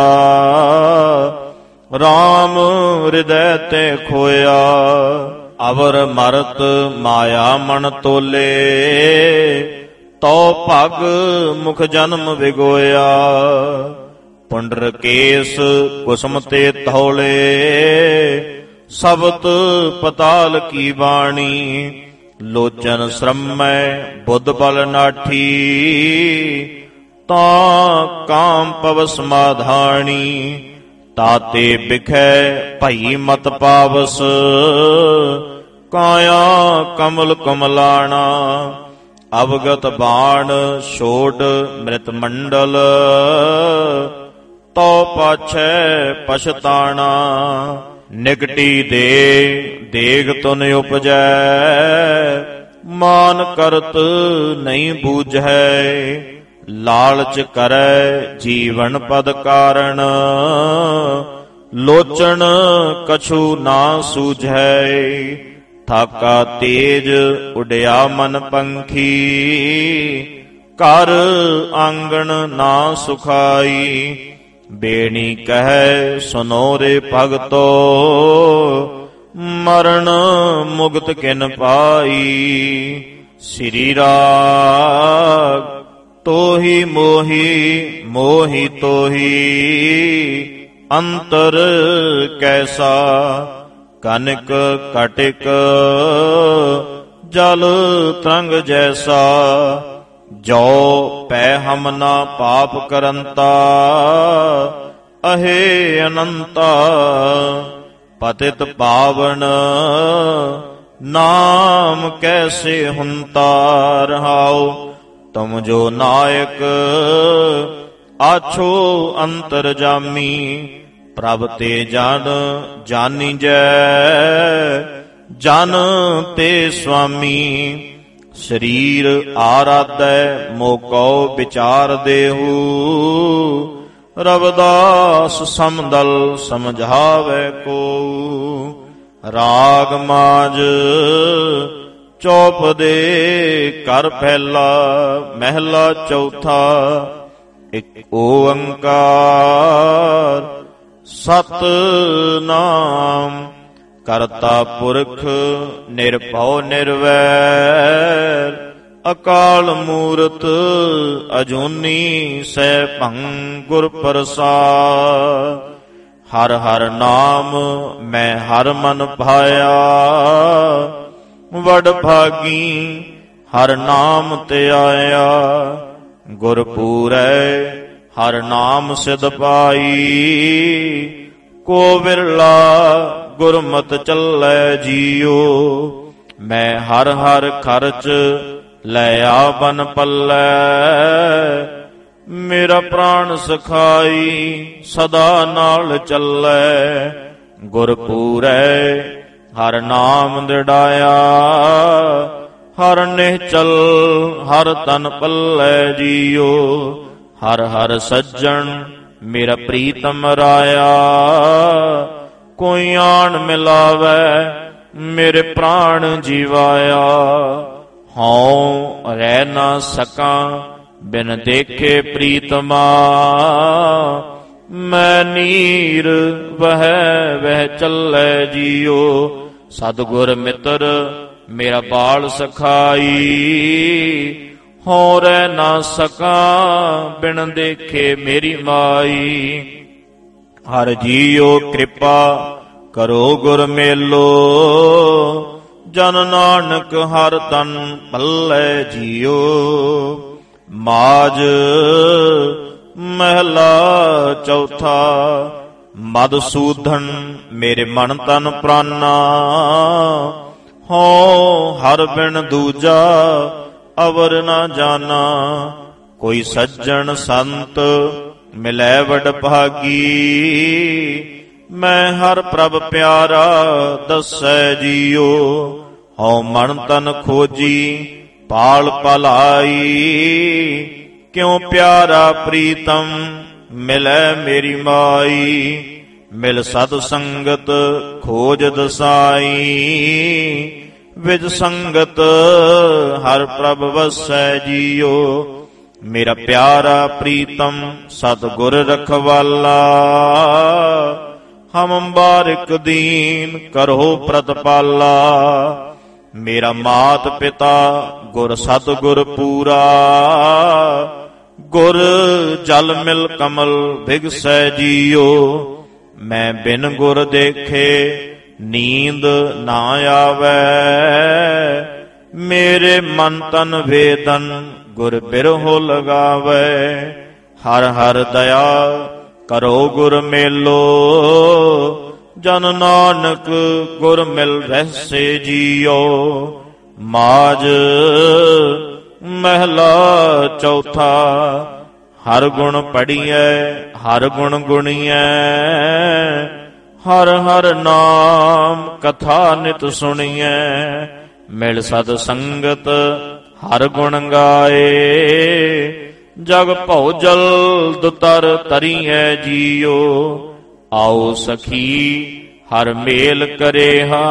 ਰਾਮ ਹਿਰਦੈ ਤੇ ਖੋਇਆ। ਅਵਰ ਮਰਤ ਮਾਇਆ ਮਨ ਤੋਲੇ, ਤੋ ਭਗ ਮੁਖ ਜਨਮ ਵਿਗੋਇਆ। ਪੁੰਡਰ ਕੇਸ ਕੁਸਮ ਤੇ ਧੌਲੇ, ਸਬਤ ਪਤਾਲ ਕੀ ਬਾਣੀ। ਲੋਚਨ ਸ਼ਰਮੈ ਬੁੱਧ ਬਲ ਨਾਠੀ, ਤਾਂ ਕਾਮ ਪਵ ਸਮਾਧਾਣੀ। ਤਾਤੇ ਬਿਖੈ ਭਈ ਮਤ ਪਾਵਸ, ਕਾਇਆ ਕਮਲ ਕਮਲਾਣਾ। ਅਵਗਤ ਬਾਣ ਛੋੜ ਮ੍ਰਿਤ ਮੰਡਲ, ਤੋ ਪਾਛੈ ਪਛਤਾਣਾ। ਨਿਕਟੀ ਦੇ ਦੇਗ ਤੁਨ ਉਪਜੈ, ਮਾਨ ਕਰਤ ਨਹੀਂ ਬੂਝੈ। ਲਾਲਚ ਕਰੈ ਜੀਵਨ ਪਦ ਕਾਰਣ, ਲੋਚਨ ਕਛੂ ਨਾ ਸੂਝੈ। ਥਾਕਾ ਤੇਜ ਉਡਿਆ ਮਨ ਪੰਖੀ, ਘਰ ਆਂਗਣ ਨਾ ਸੁਖਾਈ। ਬੇਣੀ ਕਹਿ ਸੁਨੋ ਰੇ ਭਗਤੋ, ਮਰਨ ਮੁਕਤ ਕਿਨ ਪਾਈ। ਸ੍ਰੀ ਰਾਗ ਤੋਹੀ ਮੋਹੀ ਮੋਹੀ ਤੋਹੀ, ਅੰਤਰ ਕੈਸਾ ਕਨਕ ਕਟਿਕ ਜਲ ਤਰੰਗ ਜੈਸਾ। ਜੋ ਪੈ ਹਮ ਨਾ ਪਾਪ ਕਰੰਤਾ, ਅਹੇ ਅਨੰਤਾ। ਪਤਿਤ ਪਾਵਨ ਨਾਮ ਕੈਸੇ ਹੁੰਤਾ ਰਹਾਉ। ਤੁਮ ਜੋ ਨਾਇਕ ਆਛੋ ਅੰਤਰ ਜਾਮੀ। ਪ੍ਰਭ ਤੇ ਜਨ ਜਾਨੀਜੈ, ਜਨ ਤੇ ਸੁਆਮੀ। ਸਰੀਰ ਆਰਾਧੈ ਮੋਕਉ ਵਿਚਾਰ ਦੇਹੂ, ਰਵਿਦਾਸ ਸਮਦਲ ਸਮਝਾਵੇ ਕੋ। ਰਾਗ ਮਾਜ ਚੌਪ ਦੇ ਕਰ ਪਹਿਲਾ, ਮਹਿਲਾ ਚੌਥਾ। ਇਕ ਓੰਕਾਰ ਸਤਿਨਾਮ, ਕਰਤਾ ਪੁਰਖ ਨਿਰਭਉ ਨਿਰਵੈਰ। ਅਕਾਲ ਮੂਰਤ ਅਜੂਨੀ ਸੈਭੰ ਗੁਰ ਪ੍ਰਸਾਦ। ਹਰ ਹਰ ਨਾਮ ਮੈਂ ਹਰ ਮਨ ਭਾਇਆ, ਵਡ ਭਾਗੀ ਹਰ ਨਾਮ ਤੇ ਆਇਆ। ਗੁਰ ਪੂਰੈ ਹਰ ਨਾਮ ਸਿਧ ਪਾਈ, ਕੋ ਵਿਰਲਾ ਗੁਰਮਤਿ ਚੱਲੈ ਜੀਉ। ਮੈਂ ਹਰ ਹਰ ਖਰਚ ਲੈ ਆਵਨ ਪੱਲੇ। ਮੇਰਾ ਪ੍ਰਾਣ ਸਖਾਈ ਸਦਾ ਨਾਲ ਚੱਲੈ। ਗੁਰ ਪੂਰੈ ਹਰ ਨਾਮ ਦਿੜਾਇਆ। ਹਰ ਨਿਹਚਲ ਹਰ ਤਨ ਪੱਲੇ ਜੀਓ। ਹਰ ਹਰ ਸੱਜਣ ਮੇਰਾ ਪ੍ਰੀਤਮ ਰਾਇਆ। ਕੋਈ ਆਣ ਮਿਲਾਵੈ ਮੇਰੇ ਪ੍ਰਾਣ ਜੀਵਾਇਆ। ਹਉ ਰਹਿ ਨਾ ਸਕਾਂ ਬਿਨ ਦੇਖੇ ਪ੍ਰੀਤਮਾ। ਮੈਂ ਨੀਰ ਵਹਿ ਵਹਿ ਚੱਲੈ ਜੀਓ। ਸਤਿਗੁਰ ਮਿੱਤਰ ਮੇਰਾ ਬਾਲ ਸਖਾਈ। ਹਉ ਰਹਿ ਨਾ ਸਕਾਂ ਬਿਨ ਦੇਖੇ ਮੇਰੀ ਮਾਈ। ਹਰ ਜੀਓ ਕਿਰਪਾ ਕਰੋ ਗੁਰ ਮੇਲੋ। ਜਨ ਨਾਨਕ ਹਰ ਤਨ ਪੱਲੇ ਜੀਓ। ਮਾਜ ਮਹਿਲਾ ਚੌਥਾ। ਮਦਸੂਦਨ ਮੇਰੇ ਮਨ ਤਨ ਪ੍ਰਾਨਾ। ਹਉ ਹਰ ਬਿਨ ਦੂਜਾ ਅਵਰ ਨਾ ਜਾਣਾ। ਕੋਈ ਸੱਜਣ ਸੰਤ ਮਿਲੈ ਵਡ ਭਾਗੀ। ਮੈਂ ਹਰ ਪ੍ਰਭ ਪਿਆਰਾ ਦੱਸੈ ਜੀਓ। ਹਉ ਮਨ ਤਨ ਖੋਜੀ ਪਾਲ ਭਲਾਈ। ਕਿਉ ਪਿਆਰਾ ਪ੍ਰੀਤਮ ਮਿਲੈ ਮੇਰੀ ਮਾਈ। ਮਿਲ ਸਤ ਸੰਗਤ ਖੋਜ ਦਸਾਈ। ਵਿਜ ਸੰਗਤ ਹਰ ਪ੍ਰਭ ਵਸੈ ਜੀਓ। ਮੇਰਾ ਪਿਆਰਾ ਪ੍ਰੀਤਮ ਸਤਿਗੁਰ ਰਖਵਾਲਾ। ਹਮ ਬਾਰਿਕ ਦੀਨ ਕਰੋ ਪ੍ਰਤਪਾਲਾ। ਮੇਰਾ ਮਾਤ ਪਿਤਾ ਗੁਰ ਸਤਿਗੁਰ ਪੂਰਾ। ਗੁਰ ਜਲ ਮਿਲ ਕਮਲ ਵਿਗਸੈ ਜੀਓ। ਮੈਂ ਬਿਨ ਗੁਰ ਦੇਖੇ ਨੀਂਦ ਨਾ ਆਵੈ। ਮੇਰੇ ਮਨ ਤਨ ਵੇਦਨ ਗੁਰ ਬਿਰਹੋ ਲਗਾਵੈ। ਹਰ ਹਰ ਦਇਆ ਕਰੋ ਗੁਰ ਮੇਲੋ। ਜਨ ਨਾਨਕ ਗੁਰ ਮਿਲ ਵੈਸੇ ਜੀਓ। ਮਾਜ ਮਹਿਲਾ ਚੌਥਾ। ਹਰ ਗੁਣ ਪੜੀਐ ਹਰ ਗੁਣ ਗੁਣੀਐ। ਹਰ ਹਰ ਨਾਮ ਕਥਾ ਨਿਤ ਸੁਣੀਐ। ਮਿਲ ਸਤ ਸੰਗਤ ਹਰ ਗੁਣ ਗਾਏ। ਜਗ ਭਉ ਜਲ ਦੁਤਰ ਤਰੀਐ ਜੀਓ। ਆਓ ਸਖੀ ਹਰ ਮੇਲ ਕਰੇਹਾ।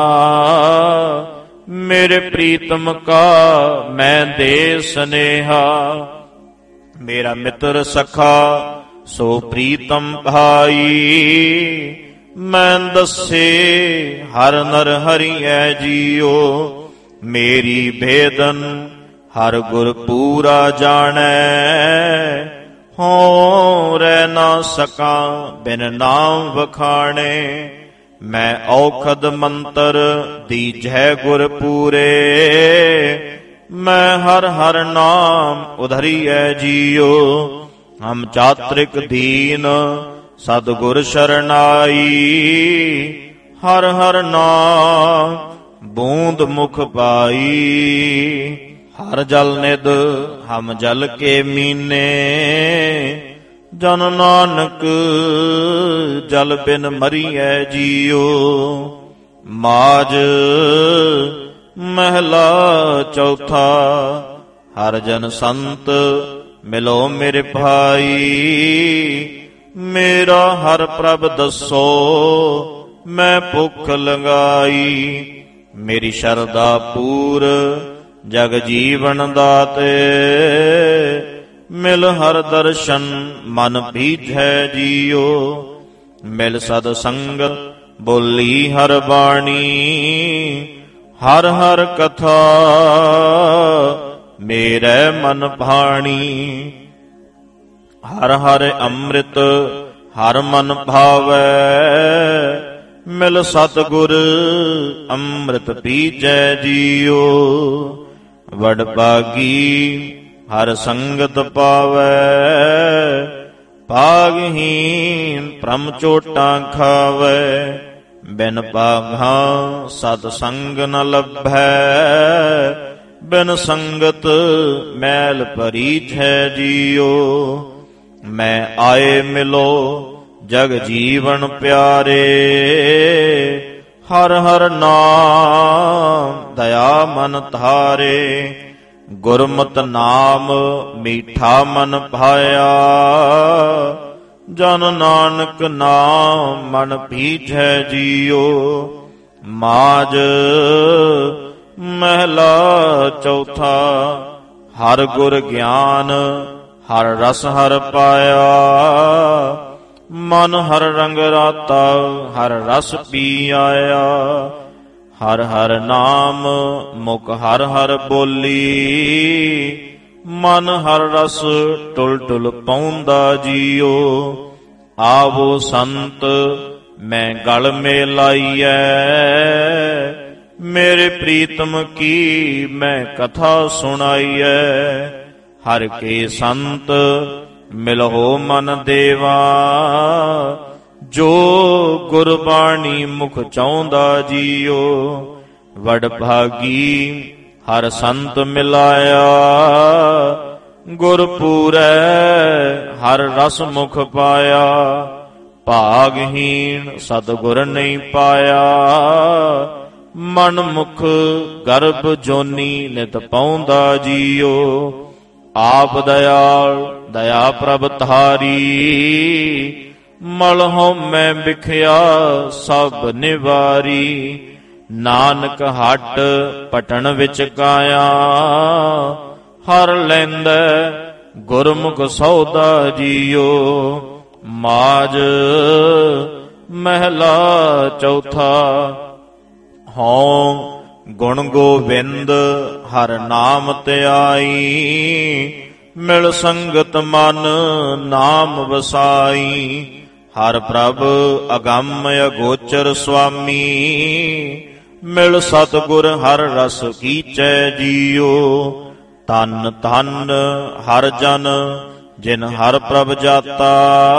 ਮੇਰੇ ਪ੍ਰੀਤਮ ਕਾ ਮੈਂ ਦੇ ਸਨੇਹਾ। ਮੇਰਾ ਮਿੱਤਰ ਸਖਾ ਸੋ ਪ੍ਰੀਤਮ ਭਾਈ। ਮੈਂ ਦੱਸੇ ਹਰ ਨਰ ਹਰੀਐ ਜੀਓ। ਮੇਰੀ ਭੇਦਨ ਹਰ ਗੁਰ ਪੂਰਾ ਜਾਣੈ। ਹਉ ਰਹਿ ਨਾ ਸਕਾਂ ਬਿਨ ਨਾਮ ਵਖਾਣੇ। ਮੈਂ ਔਖਦ ਮੰਤਰ ਦੀਜੈ ਗੁਰ ਪੂਰੇ। ਮੈਂ ਹਰ ਹਰ ਨਾਮ ਉਧਰੀਐ ਜੀਓ। ਹਮ ਚਾਤ੍ਰਿਕ ਦੀਨ ਸਤਿਗੁਰ ਸ਼ਰਨਾਈ। ਹਰ ਹਰ ਨਾਮ ਬੂੰਦ ਮੁਖ ਪਾਈ। ਹਰ ਜਲ ਨਿਧ ਹਮ ਜਲ ਕੇ ਮੀਨੇ। ਜਨ ਨਾਨਕ ਜਲ ਬਿਨ ਮਰੀਐ ਜੀਓ। ਮਾਜ ਮਹਿਲਾ ਚੌਥਾ। ਹਰ ਜਨ ਸੰਤ ਮਿਲੋ ਮੇਰੇ ਭਾਈ। ਮੇਰਾ ਹਰ ਪ੍ਰਭ ਦੱਸੋ ਮੈਂ ਭੁੱਖ ਲਗਾਈ। ਮੇਰੀ ਸ਼ਰਧਾ ਪੂਰ ਜਗ ਜੀਵਨ ਦਾਤੇ। ਮਿਲ ਹਰ ਦਰਸ਼ਨ ਮਨ ਭੀਜੈ ਜੀਓ। ਮਿਲ ਸਦ ਸੰਗ ਬੋਲੀ ਹਰ ਬਾਣੀ। ਹਰ ਹਰ ਕਥਾ ਮੇਰੇ ਮਨ ਭਾਣੀ। ਹਰ ਹਰ ਅੰਮ੍ਰਿਤ ਹਰ ਮਨ ਭਾਵੈ। ਮਿਲ ਸਤਿਗੁਰ ਅੰਮ੍ਰਿਤ ਪੀਜੈ ਜੀਓ। ਵਡ ਭਾਗੀ ਹਰ ਸੰਗਤ ਪਾਵੈ। ਭਾਗਹੀਨ ਭ੍ਰਮ ਚੋਟਾਂ ਖਾਵੈ। ਬਿਨ ਭਾਗਾਂ ਸਤ ਸੰਗ ਨ ਲੱਭੈ। ਬਿਨ ਸੰਗਤ ਮੈਲ ਭਰੀਠੈ ਜੀਓ। ਮੈਂ ਆਏ ਮਿਲੋ ਜਗ ਜੀਵਨ ਪਿਆਰੇ। ਹਰ ਹਰ ਨਾਮ ਦਇਆ ਮਨ ਧਾਰੇ। ਗੁਰਮਤਿ ਨਾਮ ਮੀਠਾ ਮਨ ਭਾਇਆ। ਜਨ ਨਾਨਕ ਨਾਮ ਮਨ ਪੀਠੈ ਜੀਓ। ਮਾਝ ਮਹਿਲਾ ਚੌਥਾ। ਹਰ ਗੁਰ ਗਿਆਨ ਹਰ ਰਸ ਹਰ ਪਾਇਆ। ਮਨ ਹਰ ਰੰਗ ਰਾਤਾ ਹਰ ਰਸ ਪੀ ਆਇਆ। ਹਰ ਹਰ ਨਾਮ ਮੁਖ ਹਰ ਹਰ ਬੋਲੀ। ਮਨ ਹਰ ਰਸ ਟੁਲ ਟੁਲ ਪਾਉਂਦਾ ਜੀਓ। ਆਵੋ ਸੰਤ ਮੈਂ ਗਲ ਮੇ ਲਾਈਐ। ਮੇਰੇ ਪ੍ਰੀਤਮ ਕੀ ਮੈਂ ਕਥਾ ਸੁਣਾਈਐ। ਹਰ ਕੇ ਸੰਤ ਮਿਲਹੁ ਮਨ ਦੇਵਾ। ਜੋ ਗੁਰਬਾਣੀ ਮੁਖ ਚਾਹੁੰਦਾ ਜੀਓ। ਵਡ ਭਾਗੀ ਹਰ ਸੰਤ ਮਿਲਾਇਆ। ਗੁਰ ਪੂਰੈ ਹਰ ਰਸ ਮੁਖ ਪਾਇਆ। ਭਾਗਹੀਣ ਸਤਿਗੁਰ ਨਹੀਂ ਪਾਇਆ। ਮਨ ਮੁਖ ਗਰਭ ਜੋਨੀ ਨਿਤ ਪਾਉਂਦਾ ਜੀਓ। ਆਪ ਦਇਆਲ ਦਇਆ ਪ੍ਰਭ ਧਾਰੀ। ਮਲਹੁ ਮੈਂ ਵਿਖਿਆ ਸਭ ਨਿਵਾਰੀ। ਨਾਨਕ ਹੱਟ ਪਟਣ ਵਿੱਚ ਕਾਇਆ। ਹਰ ਲੈਂਦਾ ਗੁਰਮੁਖ ਸੌਦਾ ਜੀਓ। ਮਾਝ ਮਹਿਲਾ ਚੌਥਾ। ਹਉ ਗੁਣ ਗੋਬਿੰਦ ਹਰ ਨਾਮ ਧਿਆਈ। ਮਿਲ ਸੰਗਤ ਮਨ ਨਾਮ ਵਸਾਈ। ਹਰ ਪ੍ਰਭ ਅਗੰਮ ਅਗੋਚਰ ਸੁਆਮੀ। ਮਿਲ ਸਤਿਗੁਰ ਹਰ ਰਸ ਕੀਚੈ ਜੀਓ। ਧੰਨ ਧੰਨ ਹਰ ਜਨ ਜਿਨ ਹਰ ਪ੍ਰਭ ਜਾਤਾ।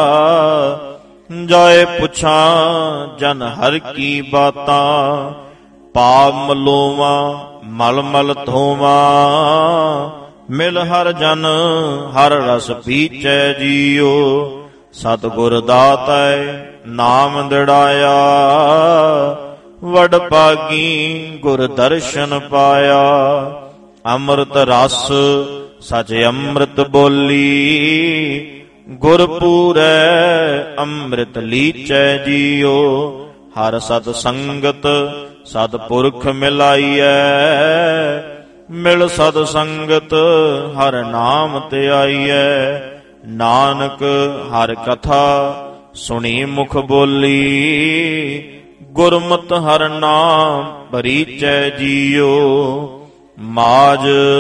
ਜਾਏ ਪੁੱਛਾਂ ਜਨ ਹਰ ਕੀ ਬਾਤਾਂ। ਪਾਪ ਮਲੋਵਾਂ ਮਲ ਮਲ ਧੋਵਾਂ। ਮਿਲ ਹਰ ਜਨ ਹਰ ਰਸ ਪੀਚੈ ਜੀਓ। ਸਤਿਗੁਰ ਦਾਤੈ ਨਾਮ ਦਿੜਾਇਆ। ਵਡ ਭਾਗੀ ਗੁਰ ਦਰਸ਼ਨ ਪਾਇਆ। ਅੰਮ੍ਰਿਤ ਰਸ ਸਚ ਅੰਮ੍ਰਿਤ ਬੋਲੀ। ਗੁਰ ਪੂਰੈ ਅੰਮ੍ਰਿਤ ਲੀਚੈ ਜੀਓ। ਹਰ ਸਤ ਸੰਗਤ ਸਤ ਪੁਰਖ ਮਿਲਾਈਐ। ਮਿਲ ਸਤ ਸੰਗਤ ਹਰ ਨਾਮ ਧਿਆਈਐ। ਨਾਨਕ ਹਰ ਕਥਾ ਸੁਣੀ ਮੁਖ ਬੋਲੀ। ਗੁਰਮਤਿ ਹਰ ਨਾਮ ਭਰੀਚੈ ਜੀਓ। ਮਾਝ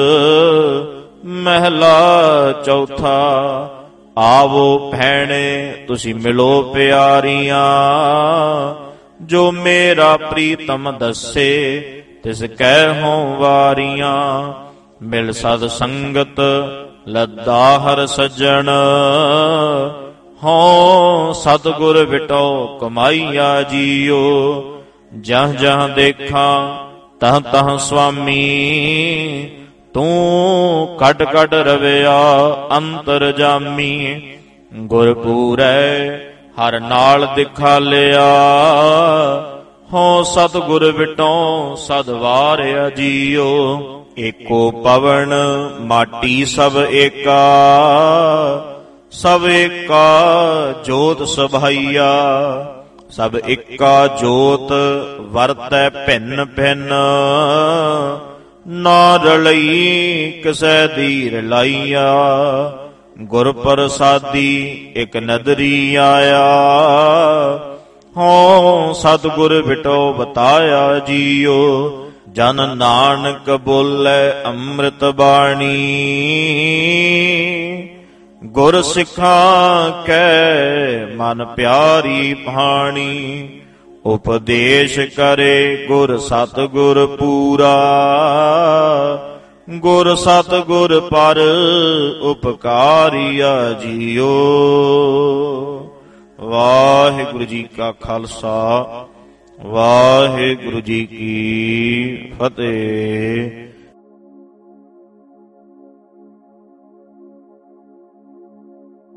ਮਹਿਲਾ ਚੌਥਾ। ਆਵੋ ਭੈਣੇ ਤੁਸੀਂ ਮਿਲੋ ਪਿਆਰੀਆਂ। ਜੋ ਮੇਰਾ ਪ੍ਰੀਤਮ ਦੱਸੇ ਤਿਸ ਕਹਿ ਹੋਂ ਵਾਰੀਆਂ। ਮਿਲ ਸਦ ਸੰਗਤ ਲੱਦਾ ਹਰ ਸੱਜਣ। ਹਉ ਸਤਿਗੁਰ ਵਿਟੋ ਕਮਾਈਆ ਜੀਓ। ਜਹ ਜਹ ਦੇਖਾਂ ਤਹ ਤਹ ਸੁਆਮੀ। ਤੂੰ ਕੱਢ ਕੱਢ ਰਵਿਆ ਅੰਤਰ ਜਾਮੀ। ਗੁਰ ਪੂਰੈ ਹਰ ਨਾਲ ਦਿਖਾ ਲਿਆ। ਹਉ ਸਤਿਗੁਰ ਵਿਟੋ ਸਦ ਵਾਰਿਆ ਜੀਓ। ਏਕੋ ਪਵਨ ਮਾਟੀ ਸਭ ਏਕਾ। ਸਭ ਏਕਾ ਜੋਤ ਸਭਾਈਆ। ਸਭ ਏਕਾ ਜੋਤ ਵਰਤੈ ਭਿੰਨ ਭਿੰਨ। ਨਾ ਰਲਈ ਕਿਸੈ ਦੀ ਰਲਾਈਆ। ਗੁਰ ਪ੍ਰਸਾਦੀ ਇਕ ਨਦਰੀ ਆਇਆ। ਹਉ ਸਤਿਗੁਰ ਵਿਟੋ ਬਤਾਇਆ ਜੀਓ। ਜਨ ਨਾਨਕ ਬੋਲੇ ਅੰਮ੍ਰਿਤ ਬਾਣੀ। ਗੁਰ ਸਿੱਖਾਂ ਕੈ ਮਨ ਪਿਆਰੀ ਬਾਣੀ। ਉਪਦੇਸ਼ ਕਰੇ ਗੁਰ ਸਤਿਗੁਰ ਪੂਰਾ। ਗੁਰ ਸਤਿਗੁਰ ਪਰ ਉਪਕਾਰੀਆ ਜੀਓ। ਵਾਹਿਗੁਰੂ ਜੀ ਕਾ ਖਾਲਸਾ ਵਾਹਿਗੁਰੂ ਜੀ ਕੀ ਫਤਿਹ।